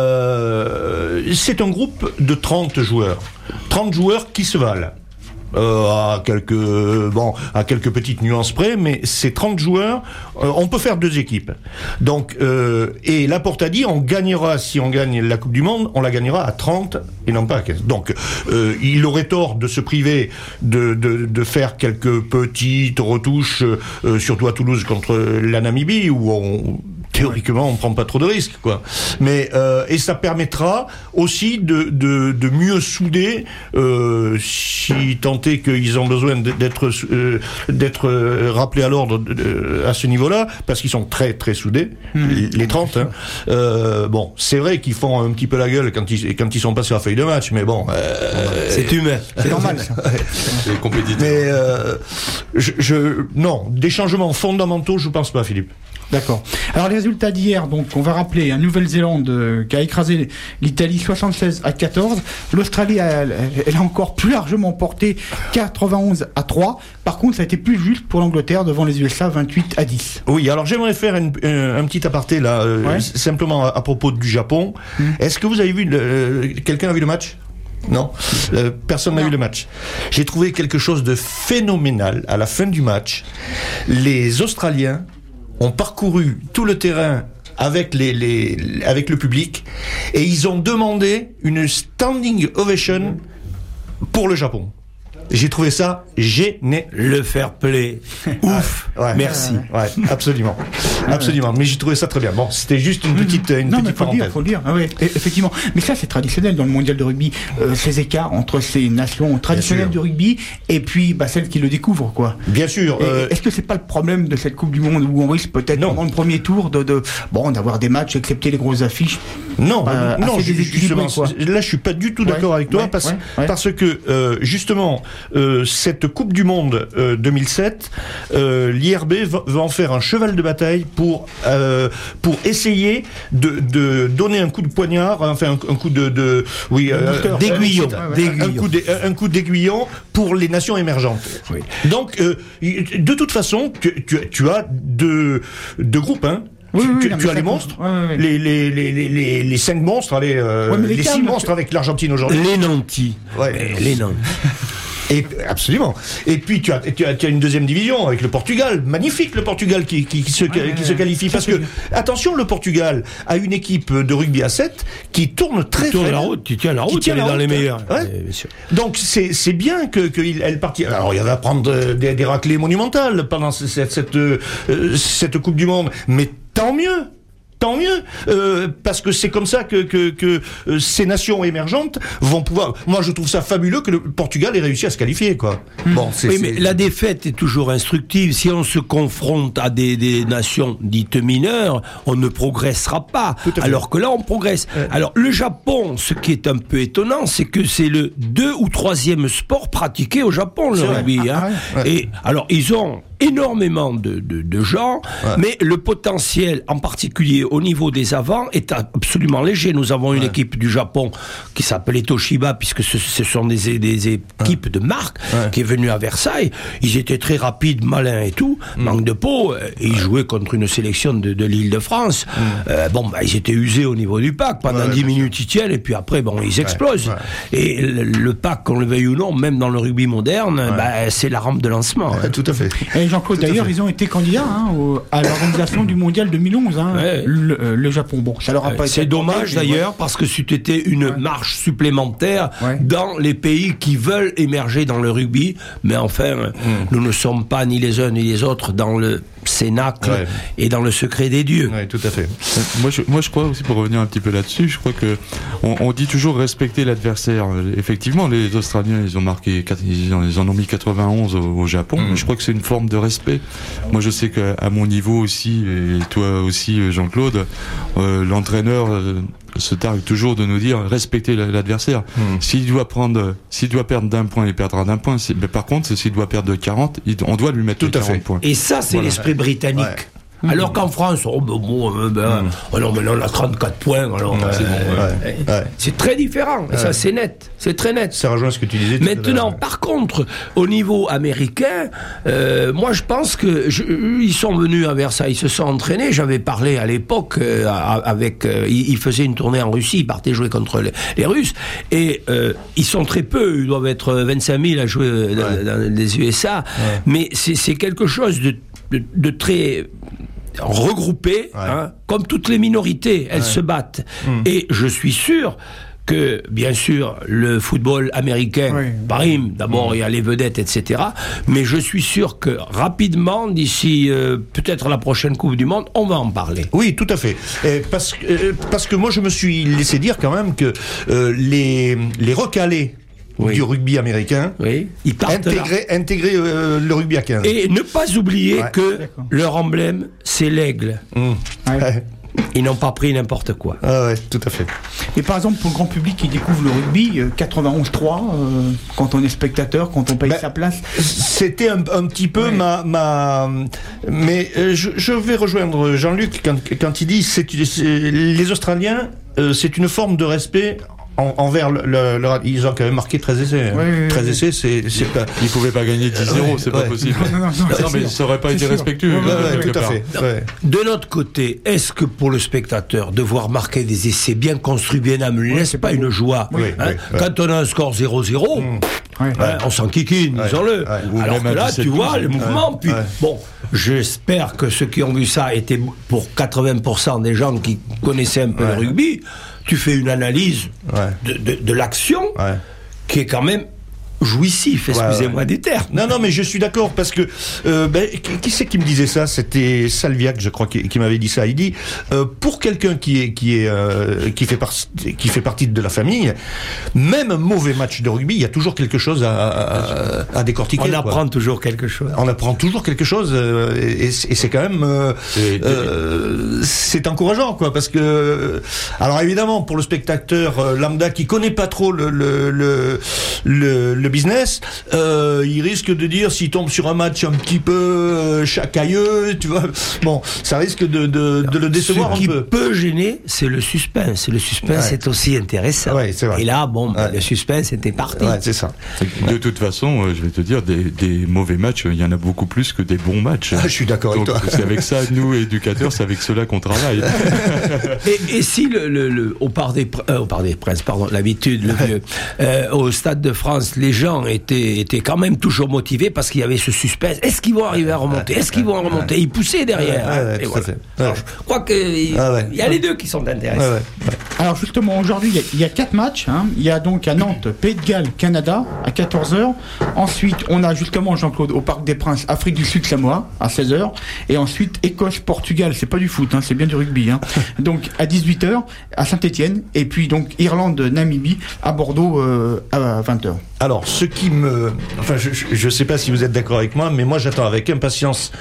euh, c'est un groupe de trente joueurs. trente joueurs qui se valent. Euh, à quelques bon à quelques petites nuances près, mais ces trente joueurs, euh, on peut faire deux équipes. Donc euh, et Laporte a dit on gagnera, si on gagne la Coupe du Monde, on la gagnera à trente et non pas à quinze. Donc euh, il aurait tort de se priver de de, de faire quelques petites retouches, euh, surtout à Toulouse contre la Namibie où on théoriquement, on prend pas trop de risques, quoi. Mais euh, et ça permettra aussi de de, de mieux souder, euh, si tant est qu'ils ont besoin d'être euh, d'être rappelés à l'ordre de, de, à ce niveau-là, parce qu'ils sont très très soudés, mmh. les, les trente. Hein. Euh, bon, c'est vrai qu'ils font un petit peu la gueule quand ils quand ils sont passés à la feuille de match, mais bon, euh, c'est humain, c'est normal. C'est compétitif. Mais euh, je, je non, des changements fondamentaux, je pense pas, Philippe. D'accord. Alors les résultats d'hier, donc on va rappeler, hein, Nouvelle-Zélande euh, qui a écrasé l'Italie soixante-seize à quatorze. L'Australie, elle, elle a encore plus largement porté quatre-vingt-onze à trois. Par contre, ça a été plus juste pour l'Angleterre devant les U S A, vingt-huit à dix. Oui, alors j'aimerais faire une, un, un petit aparté là, euh, ouais. simplement à, à propos du Japon. Mmh. Est-ce que vous avez vu, le, euh, quelqu'un a vu le match ? Non, euh, personne n'a vu le match. J'ai trouvé quelque chose de phénoménal à la fin du match. Les Australiens ont parcouru tout le terrain avec les, les avec le public et ils ont demandé une standing ovation pour le Japon. J'ai trouvé ça génial. Le fair play. Ouf. Ouais. Merci. Ouais, absolument. Absolument. Mais j'ai trouvé ça très bien. Bon, c'était juste une petite, une non, petite mais faut parenthèse. le dire, faut le dire. Ah ouais, effectivement. Mais ça, c'est traditionnel dans le mondial de rugby, euh, ces écarts entre ces nations traditionnelles du rugby et puis bah, celles qui le découvrent, quoi. Bien sûr. Euh... Est-ce que c'est pas le problème de cette Coupe du Monde où on risque peut-être pendant le premier tour de, de bon d'avoir des matchs, excepté les grosses affiches? Non, euh, non, justement. Quoi. Là, je suis pas du tout d'accord ouais, avec toi ouais, parce, ouais, ouais. parce que euh, justement, euh, cette Coupe du Monde euh, deux mille sept, euh, l'I R B va, va en faire un cheval de bataille pour euh, pour essayer de, de donner un coup de poignard, enfin un, un coup de, de oui euh, d'aiguillon, un, un coup un coup d'aiguillon pour les nations émergentes. Oui. Donc, euh, de toute façon, tu, tu, tu as deux deux groupes, hein. Oui, tu, oui, tu, non, tu as les monstres, oui, oui, oui. Les, les, les, les, les cinq monstres, allez, euh, ouais, les, les six monstres tu... avec l'Argentine aujourd'hui. Les nantis. Ouais. Les nantis. Et, absolument. Et puis tu as, tu as, tu as une deuxième division avec le Portugal. Magnifique le Portugal qui, qui, qui, se, ouais, qui se qualifie. Parce que, attention, le Portugal a une équipe de rugby à sept qui tourne très qui tourne la route, qui tient la route, qui tient elle est dans les meilleurs. Ouais. Euh, Donc c'est, c'est bien que, qu'elle partit. Alors il va prendre des, des raclées monumentales pendant cette, cette, euh, cette Coupe du Monde. Mais tant mieux. Tant mieux, euh, parce que c'est comme ça que, que, que euh, ces nations émergentes vont pouvoir. Moi, je trouve ça fabuleux que le Portugal ait réussi à se qualifier, quoi. Mmh. Bon, c'est, oui, c'est... mais la défaite est toujours instructive. Si on se confronte à des, des nations dites mineures, on ne progressera pas. Alors que là, on progresse. Ouais. Alors, le Japon, ce qui est un peu étonnant, c'est que c'est le deux ou troisième sport pratiqué au Japon, le c'est rugby. Hein. Ah, ouais. Et alors, ils ont énormément de, de, de gens, ouais. mais le potentiel, en particulier au niveau des avants, est absolument léger. Nous avons une ouais. équipe du Japon qui s'appelait Toshiba, puisque ce, ce sont des, des équipes ouais. de marque, ouais. qui est venue à Versailles. Ils étaient très rapides, malins et tout, mm. manque de peau. Et ils jouaient contre une sélection de, de l'Île-de-France. Mm. Euh, bon, bah, ils étaient usés au niveau du pack. Pendant ouais, dix minutes, ils tiennent, et puis après, bon, ils explosent. Ouais. Ouais. Et le, le pack, qu'on le veuille ou non, même dans le rugby moderne, ouais. bah, c'est la rampe de lancement. Ouais, hein. Tout à fait. Et Jean-Claude, tout d'ailleurs, ils ont été candidats hein, au, à l'organisation du mondial deux mille onze, hein, ouais. le, euh, le Japon. Bon, ça leur a pas c'est été dommage d'ailleurs, ouais. parce que c'était une ouais. marche supplémentaire ouais. dans les pays qui veulent émerger dans le rugby. Mais enfin, mmh. nous ne sommes pas ni les uns ni les autres dans le cénacle ouais. et dans le secret des dieux. Oui, tout à fait. Moi je, moi, je crois aussi, pour revenir un petit peu là-dessus, je crois que on, on dit toujours respecter l'adversaire. Effectivement, les Australiens, ils ont marqué, ils en, ils en ont mis quatre-vingt-onze au, au Japon. Mmh. Mais je crois que c'est une forme de respect. Moi, je sais qu'à mon niveau aussi, et toi aussi, Jean-Claude, euh, l'entraîneur euh, se targue toujours de nous dire respecter l'adversaire. Mmh. S'il doit prendre, s'il doit perdre d'un point, il perdra d'un point. Mais par contre, s'il doit perdre de quarante, il, on doit lui mettre tout quarante à fait. points. Et ça, c'est voilà. l'esprit britannique. Ouais. Alors qu'en France, oh ben bon, euh, ben, mmh. oh non, mais là, on a trente-quatre points, alors ouais, c'est bon. Ouais, ouais. Ouais. C'est très différent, et ouais. ça c'est net, c'est très net. Ça rejoint ce que tu disais. Maintenant, par contre, au niveau américain, euh, moi je pense que je, ils sont venus à Versailles, ils se sont entraînés. J'avais parlé à l'époque euh, avec, euh, ils, ils faisaient une tournée en Russie, ils partaient jouer contre les, les Russes, et euh, ils sont très peu, ils doivent être vingt-cinq mille à jouer ouais. dans, dans les U S A, ouais. mais c'est, c'est quelque chose de, de, de très regroupées, ouais. hein, comme toutes les minorités, elles ouais. se battent. Mmh. Et je suis sûr que, bien sûr, le football américain Oui. prime. D'abord, il y a les vedettes, et cetera. Mais je suis sûr que rapidement, d'ici euh, peut-être la prochaine Coupe du Monde, on va en parler. Oui, tout à fait. Et parce, que, euh, parce que moi, je me suis laissé dire quand même que euh, les, les recalés Oui. du rugby américain Oui, ils partent là. intégraient, intégraient euh, le rugby à quinze. Et ne pas oublier Ouais. que D'accord. leur emblème, c'est l'aigle. Mmh. Ouais. Ouais. Ils n'ont pas pris n'importe quoi. Ah ouais, tout à fait. Et par exemple, pour le grand public qui découvre le rugby, euh, quatre-vingt-onze trois, euh, quand on est spectateur, quand on paye Ben, sa place. C'était un, un petit peu Ouais. ma, ma... Mais euh, je, je vais rejoindre Jean-Luc quand, quand il dit c'est, c'est, les Australiens, euh, c'est une forme de respect en- envers le, le- leur- ils ont quand même marqué treize essais. hein. Oui, oui, oui, treize oui. essais, c'est, c'est pas... Ils pouvaient pas gagner dix zéro, c'est Ouais. pas possible. Non, non, non, c'est Non, mais sûr. ça aurait pas C'est été sûr. respectueux. Ouais, ouais, Ouais, ouais, quelque tout à part. fait. Ouais. De notre côté, est-ce que pour le spectateur, devoir marquer des essais bien construits, bien amenés, n'est-ce pas une joie Oui, hein oui, ouais. Quand on a un score zéro zéro, Ouais. hein, on s'en kikine, Ouais. disons-le. Ouais. Ou Alors même que à là, dix-sept tu vois, douze. le mouvement, puis Ouais. bon, j'espère que ceux qui ont vu ça étaient pour quatre-vingts pour cent des gens qui connaissaient un peu Ouais. le rugby. Tu fais une analyse Ouais. de, de, de l'action Ouais. qui est quand même jouissif, excusez-moi ouais. des termes. Non, non, mais je suis d'accord parce que euh, ben, qui, qui c'est qui me disait ça? C'était Salviac, je crois, qui, qui m'avait dit ça. Il dit euh, pour quelqu'un qui est qui est euh, qui fait par, qui fait partie de la famille, même un mauvais match de rugby, il y a toujours quelque chose à, à, à décortiquer. On quoi. apprend toujours quelque chose. On apprend toujours quelque chose euh, et, et c'est quand même euh, Et- euh, c'est encourageant quoi parce que alors évidemment pour le spectateur euh, lambda qui connaît pas trop le le le, le, le business, euh, il risque de dire s'il tombe sur un match un petit peu euh, chacailleux, tu vois, bon, ça risque de de, de le décevoir Ce qui un peu. peut gêner, c'est le suspense. Le suspense Ouais. est aussi intéressant. Ouais, c'est vrai. Et là, bon, ben, Ouais. le suspense était parti. Ouais, c'est ça. De toute façon, euh, je vais te dire, des, des mauvais matchs, il y en a beaucoup plus que des bons matchs. Ah, je suis d'accord avec Donc, toi. c'est avec ça, nous, éducateurs, c'est avec cela qu'on travaille. Et, et si le, le, le- au Parc des, Pr- euh, au Parc des Princes, pardon, l'habitude, le vieux, euh, au Stade de France, les gens étaient, étaient quand même toujours motivés parce qu'il y avait ce suspense. Est-ce qu'ils vont arriver à remonter? Est-ce qu'ils vont remonter? Ils poussaient derrière. Ouais, ouais, hein, et tout à voilà. fait. Alors, Ouais. je crois qu'il Ah ouais. il y a les deux qui sont intéressants. Ouais, ouais. Alors justement, aujourd'hui, il y a- il y, a quatre matchs. Hein. Il y a donc à Nantes, Pays de Galles, Canada, à quatorze heures. Ensuite, on a justement, Jean-Claude, au Parc des Princes, Afrique du Sud, Samoa, à seize heures. Et ensuite, Écosse, Portugal, c'est pas du foot, hein, c'est bien du rugby. Hein. Donc à dix-huit heures, à Saint-Étienne. Et puis donc Irlande, Namibie, à Bordeaux, euh, à vingt heures. Alors, ce qui me... Enfin, je ne sais pas si vous êtes d'accord avec moi, mais moi, j'attends avec impatience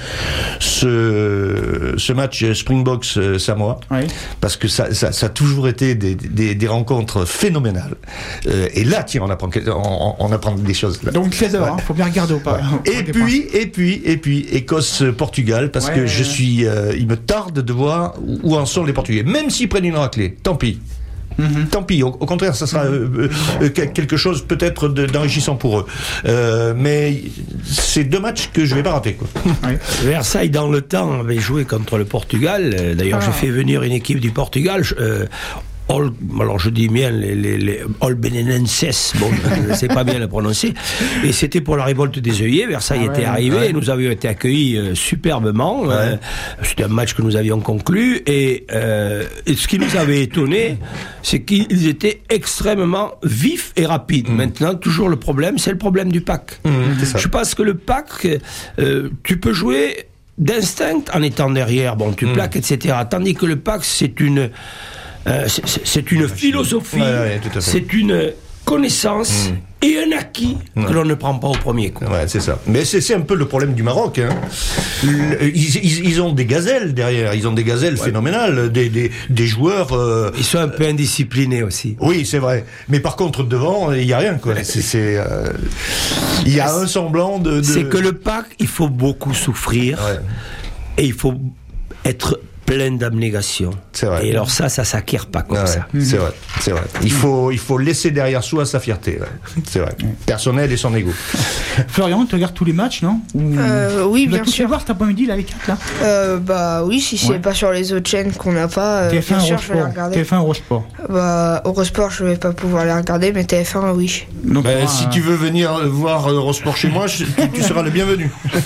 ce, ce match Springboks-Samoa, Oui. parce que ça, ça, ça a toujours été des, des, des rencontres phénoménales. Euh, et là, tiens, on apprend, on, on apprend des choses. Là. Donc seize heures, il Ouais. hein, faut bien regarder au Parc. Et puis, et puis, et puis, Écosse-Portugal, parce Ouais, que ouais, je ouais. suis... Euh, il me tarde de voir où, où en sont les Portugais. Même s'ils prennent une raclée, tant pis. Mhm. Tant pis, au, au contraire, ça sera euh, euh, quelque chose peut-être de- d'enrichissant pour eux. Euh, mais c'est deux matchs que je vais pas rater. Quoi. Ouais. Versailles, dans le temps, avait joué contre le Portugal. Euh, D'ailleurs, Ah. j'ai fait venir une équipe du Portugal. Je- euh, All- alors je dis bien les, les, les All Belenenses, bon, je ne sais pas bien le prononcer. Et c'était pour la révolte des œillets. Versailles Ah était ouais, arrivé ouais. et nous avions été accueillis euh, superbement. Euh, c'était un match que nous avions conclu. Et, euh, et ce qui nous avait étonné, c'est qu'ils étaient extrêmement vifs et rapides. Maintenant, toujours le problème, c'est le problème du pack. c'est ça. Je pense que le pack, euh, tu peux jouer d'instinct en étant derrière, bon, tu plaques, et cetera. Tandis que le pack, c'est une, euh, c'est- c'est c'est une philosophie, Ouais, ouais, tout à fait. c'est une connaissance et un acquis que l'on ne prend pas au premier coup. Ouais, c'est ça. Mais c'est c'est un peu le problème du Maroc. Hein. Le- Ils, ils, ils ont des gazelles derrière. Ils ont des gazelles phénoménales, des, des, des joueurs. euh, Ils sont un peu indisciplinés aussi. Oui, c'est vrai. Mais par contre, devant, il y a rien. Quoi. C'est, c'est, euh, il y a un semblant de. de... C'est que le pack, il faut beaucoup souffrir Ouais. et il faut être plein d'abnégation. C'est vrai. Et alors ça, ça s'acquiert pas comme Ah ouais, ça. c'est vrai, c'est vrai. Il faut, il faut laisser derrière soi sa fierté. Ouais. C'est vrai. Personnel et son ego. Florian, tu regardes tous les matchs, non Ou... Euh, oui, Tu vas bien tous les sûr. voir cet après-midi, là, les quatre, là Euh, bah oui, si c'est Ouais. pas sur les autres chaînes qu'on n'a pas, euh, T F un bien sûr, je vais les Eurosport. regarder. T F un Eurosport. Bah, Eurosport, je vais pas pouvoir les regarder, mais T F un, oui. Donc, Ben, euh, si tu veux venir voir Eurosport chez moi, je- tu, tu seras le bienvenu.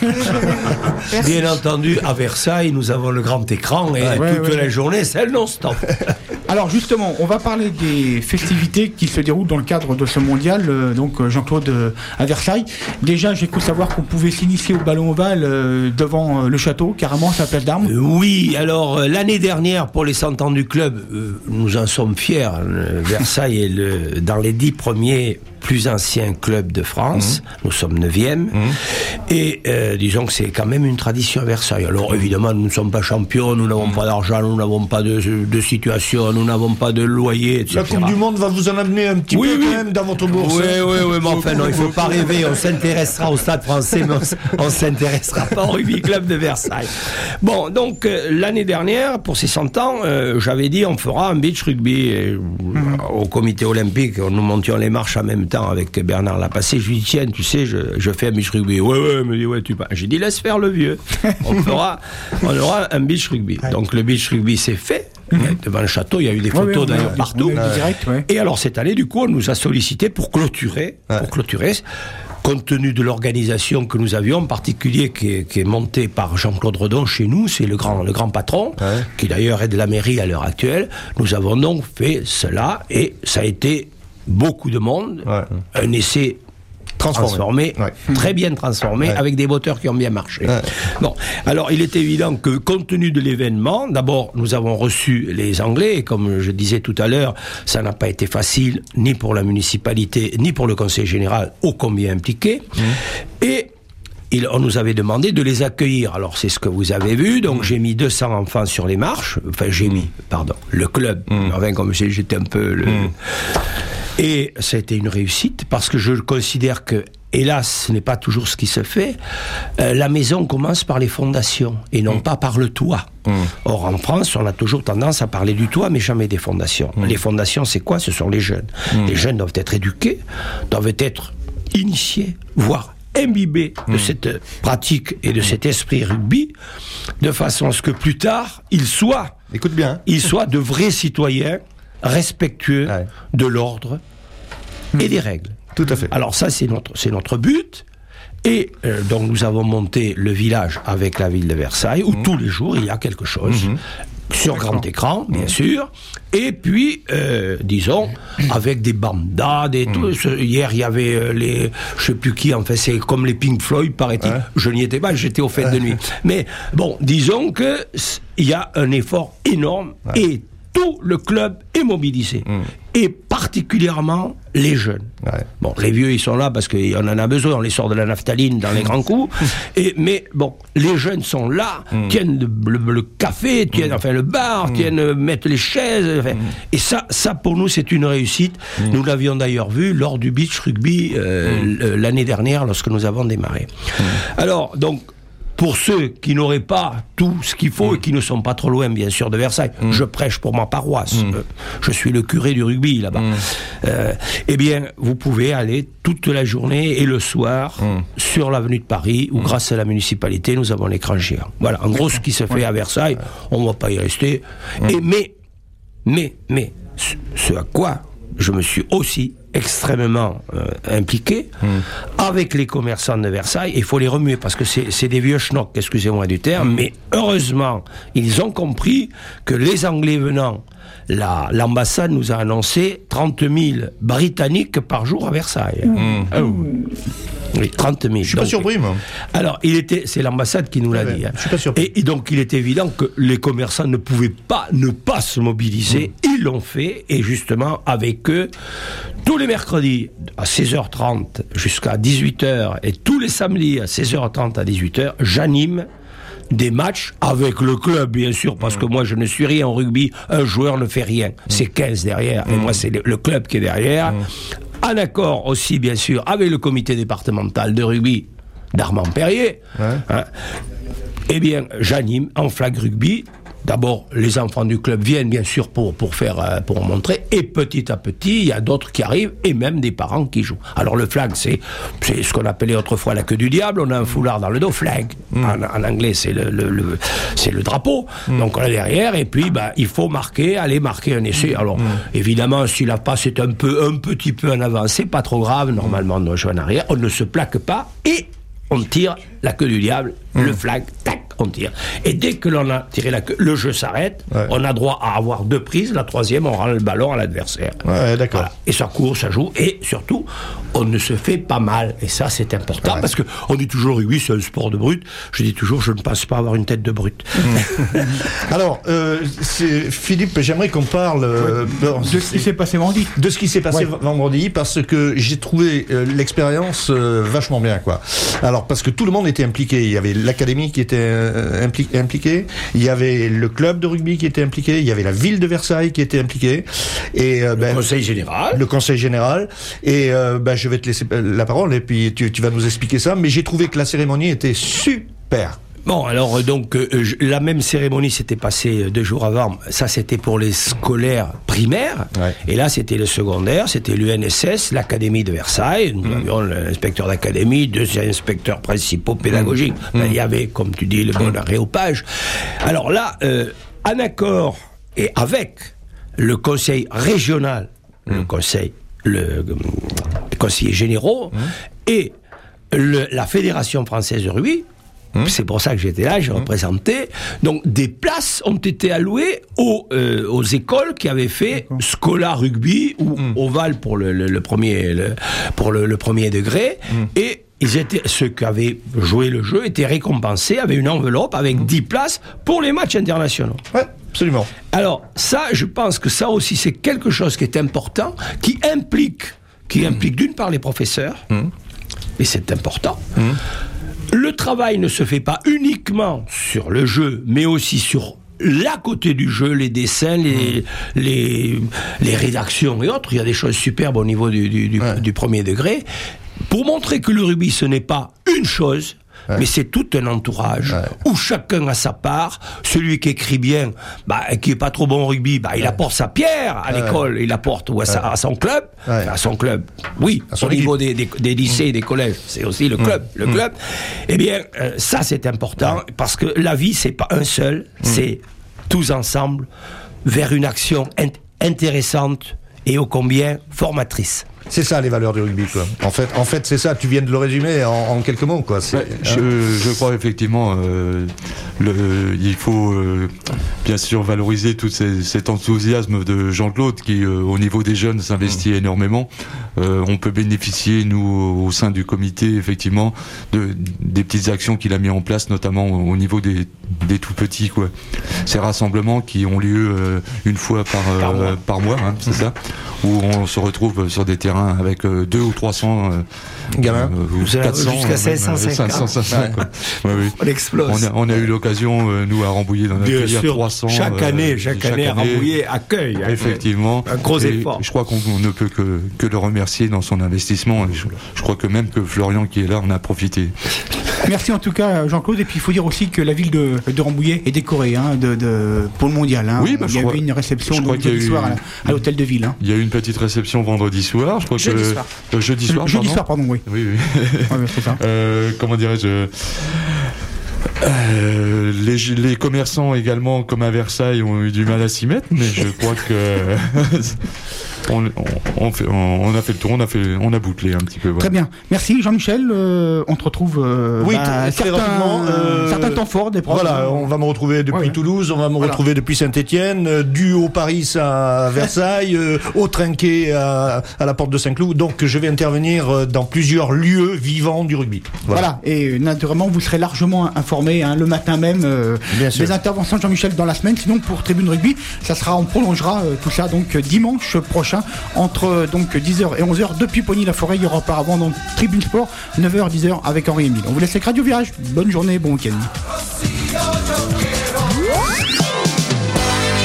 Merci. Bien entendu, à Versailles, nous avons le grand écran et Ouais, toute ouais. la journée, c'est le non-stop. Alors justement, on va parler des festivités qui se déroulent dans le cadre de ce mondial, euh, donc euh, Jean-Claude euh, à Versailles. Déjà, j'ai cru savoir qu'on pouvait s'initier au ballon ovale euh, devant euh, le château, carrément à la place d'Armes. Euh, oui, alors euh, l'année dernière, pour les cent ans du club, euh, nous en sommes fiers. Euh, Versailles est le, dans les dix premiers plus anciens clubs de France. Mmh. Nous sommes neuvième. Mmh. Et euh, disons que c'est quand même une tradition à Versailles. Alors évidemment, nous ne sommes pas champions, nous n'avons mmh. pas d'argent, nous n'avons pas de, de situation, nous n'avons pas de loyer, et cetera. La Coupe du Monde va vous en amener un petit oui, peu oui. quand même dans votre bourse. Oui, oui, oui, mais enfin, non, il ne faut pas rêver. On s'intéressera au Stade français, mais on ne s'intéressera pas au rugby club de Versailles. Bon, donc, euh, l'année dernière, pour ces cent ans, euh, j'avais dit on fera un beach rugby. Et, mmh. Au comité olympique, nous montions les marches en même temps avec Bernard Lapassé. Je lui dis, tiens, tu sais, je, je fais un beach rugby. Ouais, ouais, il me dit, ouais, tu pas. J'ai dit, laisse faire le vieux. On fera, on aura un beach rugby. Ouais. Donc, le beach rugby, c'est fait. Mmh. Devant le château, il y a eu des photos ouais, ouais, d'ailleurs ouais, partout. Ouais. Direct, ouais. Et alors, cette année, du coup, on nous a sollicité pour clôturer, ouais. pour clôturer, compte tenu de l'organisation que nous avions, en particulier qui est, qui est montée par Jean-Claude Redon chez nous, c'est le grand, le grand patron, ouais. qui d'ailleurs est de la mairie à l'heure actuelle. Nous avons donc fait cela et ça a été beaucoup de monde, ouais. un essai transformé, transformé ouais. très bien transformé, ouais. avec des moteurs qui ont bien marché. Ouais. Bon, alors il est évident que compte tenu de l'événement, d'abord nous avons reçu les Anglais, et comme je disais tout à l'heure, ça n'a pas été facile, ni pour la municipalité, ni pour le conseil général, ô combien impliqué, mmh. et Il, on nous avait demandé de les accueillir. Alors c'est ce que vous avez vu. Donc mmh. j'ai mis deux cents enfants sur les marches. Enfin j'ai mis, pardon, le club. Mmh. Enfin comme j'étais un peu le... Mmh. Et ça a été une réussite parce que je considère que, hélas, ce n'est pas toujours ce qui se fait. Euh, la maison commence par les fondations et non mmh. pas par le toit. Mmh. Or, en France, on a toujours tendance à parler du toit, mais jamais des fondations. Mmh. Les fondations, c'est quoi ? Ce sont les jeunes. Mmh. Les jeunes doivent être éduqués, doivent être initiés, voire imbibés mmh. de cette pratique et de cet esprit rugby, de façon à ce que plus tard, ils soient, écoute bien, ils soient de vrais citoyens respectueux ouais. de l'ordre mmh. et des règles. Tout à fait. Alors ça, c'est notre, c'est notre but. Et euh, donc nous avons monté le village avec la ville de Versailles, où mmh. tous les jours, il y a quelque chose. Mmh. Sur grand écran, bien mmh. sûr, et puis, euh, disons, avec des bandas, des mmh. tout. Hier, il y avait euh, les, je sais plus qui, en fait, c'est comme les Pink Floyd, paraît-il. Ouais. Je n'y étais pas, j'étais aux fêtes ouais. de nuit. Mais bon, disons que il y a un effort énorme ouais. et tout le club est mobilisé. Mmh. Et particulièrement les jeunes. Ouais. Bon, les vieux, ils sont là parce qu'on en a besoin, on les sort de la naphtaline dans les grands coups. Et, mais bon, les jeunes sont là, mmh. tiennent le, le, le café, tiennent mmh. enfin le bar, mmh. tiennent, mettent les chaises. Enfin, mmh. Et ça, ça, pour nous, c'est une réussite. Mmh. Nous l'avions d'ailleurs vu lors du beach rugby euh, mmh. l'année dernière, lorsque nous avons démarré. Mmh. Alors, donc, pour ceux qui n'auraient pas tout ce qu'il faut mmh. et qui ne sont pas trop loin, bien sûr, de Versailles, mmh. je prêche pour ma paroisse. Mmh. Euh, je suis le curé du rugby, là-bas. Mmh. Euh, eh bien, vous pouvez aller toute la journée et le soir mmh. sur l'avenue de Paris, où mmh. grâce à la municipalité, nous avons l'écran géant. Voilà, en gros, ce qui se fait ouais. à Versailles, on ne va pas y rester. Mmh. Et mais, mais, mais, ce, ce à quoi je me suis aussi extrêmement euh, impliqué mmh. avec les commerçants de Versailles. Il faut les remuer parce que c'est, c'est des vieux schnocks, excusez-moi du terme, mmh. mais heureusement, ils ont compris que les Anglais venant, la, l'ambassade nous a annoncé trente mille Britanniques par jour à Versailles. Mmh. Oh. Oui, trente mille. Je suis donc, pas surpris, moi. Alors, il était, c'est l'ambassade qui nous l'a ouais, dit. Hein. Je suis pas surpris. Et, et donc, il est évident que les commerçants ne pouvaient pas ne pas se mobiliser. Mmh. Ils l'ont fait, et justement, avec eux, tous les mercredis à seize heures trente jusqu'à dix-huit heures, et tous les samedis à seize heures trente à dix-huit heures, j'anime des matchs avec le club, bien sûr, parce mmh. que moi, je ne suis rien en rugby. Un joueur ne fait rien. Mmh. C'est quinze derrière, mmh. et moi, c'est le, le club qui est derrière. Mmh. En accord aussi, bien sûr, avec le comité départemental de rugby d'Armand-Périer, ouais. hein, eh bien, j'anime en flag rugby. D'abord, les enfants du club viennent, bien sûr, pour, pour faire, euh, pour montrer. Et petit à petit, il y a d'autres qui arrivent, et même des parents qui jouent. Alors, le flag, c'est, c'est ce qu'on appelait autrefois la queue du diable. On a un foulard dans le dos, flag. Mm. En, en anglais, c'est le, le, le, c'est le drapeau. Mm. Donc, on est derrière, et puis, bah, il faut marquer, aller marquer un essai. Alors, mm. évidemment, si la passe est un peu, un petit peu en avance, c'est pas trop grave. Normalement, on joue en arrière. On ne se plaque pas, et on tire la queue du diable, mmh. le flag, tac, on tire. Et dès que l'on a tiré la queue, le jeu s'arrête, ouais. on a droit à avoir deux prises, la troisième, on rend le ballon à l'adversaire. Ouais, d'accord. Voilà. Et ça court, ça joue, et surtout, on ne se fait pas mal. Et ça, c'est important, ouais. parce qu'on dit toujours, oui, c'est un sport de brute. Je dis toujours, je ne pense pas avoir une tête de brute. Mmh. Alors, euh, c'est, Philippe, j'aimerais qu'on parle euh, ouais. de ce qui s'est passé vendredi. De ce qui s'est passé ouais. vendredi, parce que j'ai trouvé euh, l'expérience euh, vachement bien, quoi. Alors, parce que tout le monde était impliqué. Il y avait l'académie qui était euh, impli- impliquée, il y avait le club de rugby qui était impliqué, il y avait la ville de Versailles qui était impliquée, et euh, le ben, conseil général. Le conseil général. Et euh, ben, je vais te laisser la parole, et puis tu, tu vas nous expliquer ça. Mais j'ai trouvé que la cérémonie était super. Bon, alors donc euh, je, la même cérémonie s'était passée deux jours avant. Ça, c'était pour les scolaires primaires. Ouais. Et là, c'était le secondaire. C'était l'U N S S, l'Académie de Versailles. Nous mmh. avions l'inspecteur d'académie, deux inspecteurs principaux pédagogiques. Mmh. Ben, il y avait, comme tu dis, le bon aréopage. Alors là, euh, en accord et avec le conseil régional, mmh. le conseil, le, le conseiller généraux mmh. et le, la Fédération française de rugby. Mmh. C'est pour ça que j'étais là, j'ai mmh. représenté. Donc des places ont été allouées aux, euh, aux écoles qui avaient fait D'accord. Scola Rugby ou mmh. Oval pour le, le, le premier le, pour le, le premier degré mmh. et ils étaient, ceux qui avaient joué le jeu étaient récompensés avec une enveloppe avec mmh. dix places pour les matchs internationaux. Ouais, absolument. Alors ça, je pense que ça aussi c'est quelque chose qui est important, qui implique, qui mmh. implique d'une part les professeurs, mmh. et c'est important. Mmh. Le travail ne se fait pas uniquement sur le jeu, mais aussi sur l'à côté du jeu, les dessins, les, mmh. les, les rédactions et autres. Il y a des choses superbes au niveau du, du, du, ouais. du premier degré. Pour montrer que le rugby, ce n'est pas une chose, ouais. mais c'est tout un entourage ouais. où chacun a sa part. Celui qui écrit bien, bah, qui est pas trop bon au rugby, bah, il ouais. apporte sa pierre à ouais. l'école, il apporte ou à, sa, à son club, ouais. à son club. Oui, à son au équipe. Niveau des, des, des lycées, mmh. des collèges, c'est aussi le club. Mmh. Le club. Eh bien, euh, ça c'est important ouais. parce que la vie c'est pas un seul, mmh. c'est tous ensemble vers une action int- intéressante et ô combien formatrice. C'est ça les valeurs du rugby, quoi. En fait, en fait, c'est ça. Tu viens de le résumer en, en quelques mots, quoi. C'est, ouais, je, hein. je crois effectivement, euh, le, il faut euh, bien sûr valoriser tout ces, cet enthousiasme de Jean-Claude qui, euh, au niveau des jeunes, s'investit mmh. énormément. Euh, on peut bénéficier, nous, au sein du comité, effectivement, de des petites actions qu'il a mis en place, notamment au niveau des, des tout petits, quoi. Ces rassemblements qui ont lieu euh, une fois par euh, par mois, par mois hein, c'est ça, où on se retrouve sur des terrains avec euh, deux ou trois cents euh, gamins, euh, ou quatre cents, jusqu'à cinq cents, cinq cents, cinq cents, quoi. Ouais, oui. On explose. On a, on a eu l'occasion, euh, nous, à Rambouillet, d'en accueillir trois cents. Chaque année, euh, chaque, chaque année, année, Rambouillet accueille. Effectivement. Un gros et effort. Je crois qu'on ne peut que, que le remercier dans son investissement. Je, je crois que même que Florian, qui est là, en a profité. Merci en tout cas Jean-Claude, et puis il faut dire aussi que la ville de, de Rambouillet est décorée hein, de, de, pour le mondial. Hein. Oui, bah, il y avait crois, une réception vendredi eu, soir à, la, à l'hôtel de ville. Hein. Il y a eu une petite réception vendredi soir, je crois jeudi que soir. Euh, jeudi soir. Jeudi pardon. soir, pardon, oui. Oui, oui. Ouais, c'est ça. euh, comment dirais-je Euh, les, les commerçants également, comme à Versailles, ont eu du mal à s'y mettre, mais je crois que on, on, on, fait, on, on a fait le tour, on a fait, on a bouclé un petit peu. Voilà. Très bien, merci Jean-Michel. Euh, on te retrouve. Euh, oui, bah, très certains, rapidement. Euh, certains temps forts des profs. Voilà, on va me retrouver depuis ouais, Toulouse, on va me voilà. retrouver depuis Saint-Étienne, euh, du Haut-Paris à Versailles, euh, au Trinquet à, à la Porte de Saint-Cloud. Donc, je vais intervenir dans plusieurs lieux vivants du rugby. Voilà, voilà. Et naturellement, vous serez largement informés hein, le matin même euh, des interventions de Jean-Michel dans la semaine. Sinon, pour Tribune Rugby, ça sera, on prolongera euh, tout ça donc dimanche prochain entre donc dix heures et onze heures depuis Pogny-la-Forêt. Il y aura auparavant donc Tribune Sport neuf heures dix heures avec Henri Emile. On vous laisse avec Radio Virage. Bonne journée, bon week-end.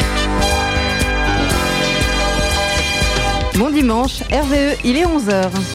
Bon dimanche, R V E, il est onze heures.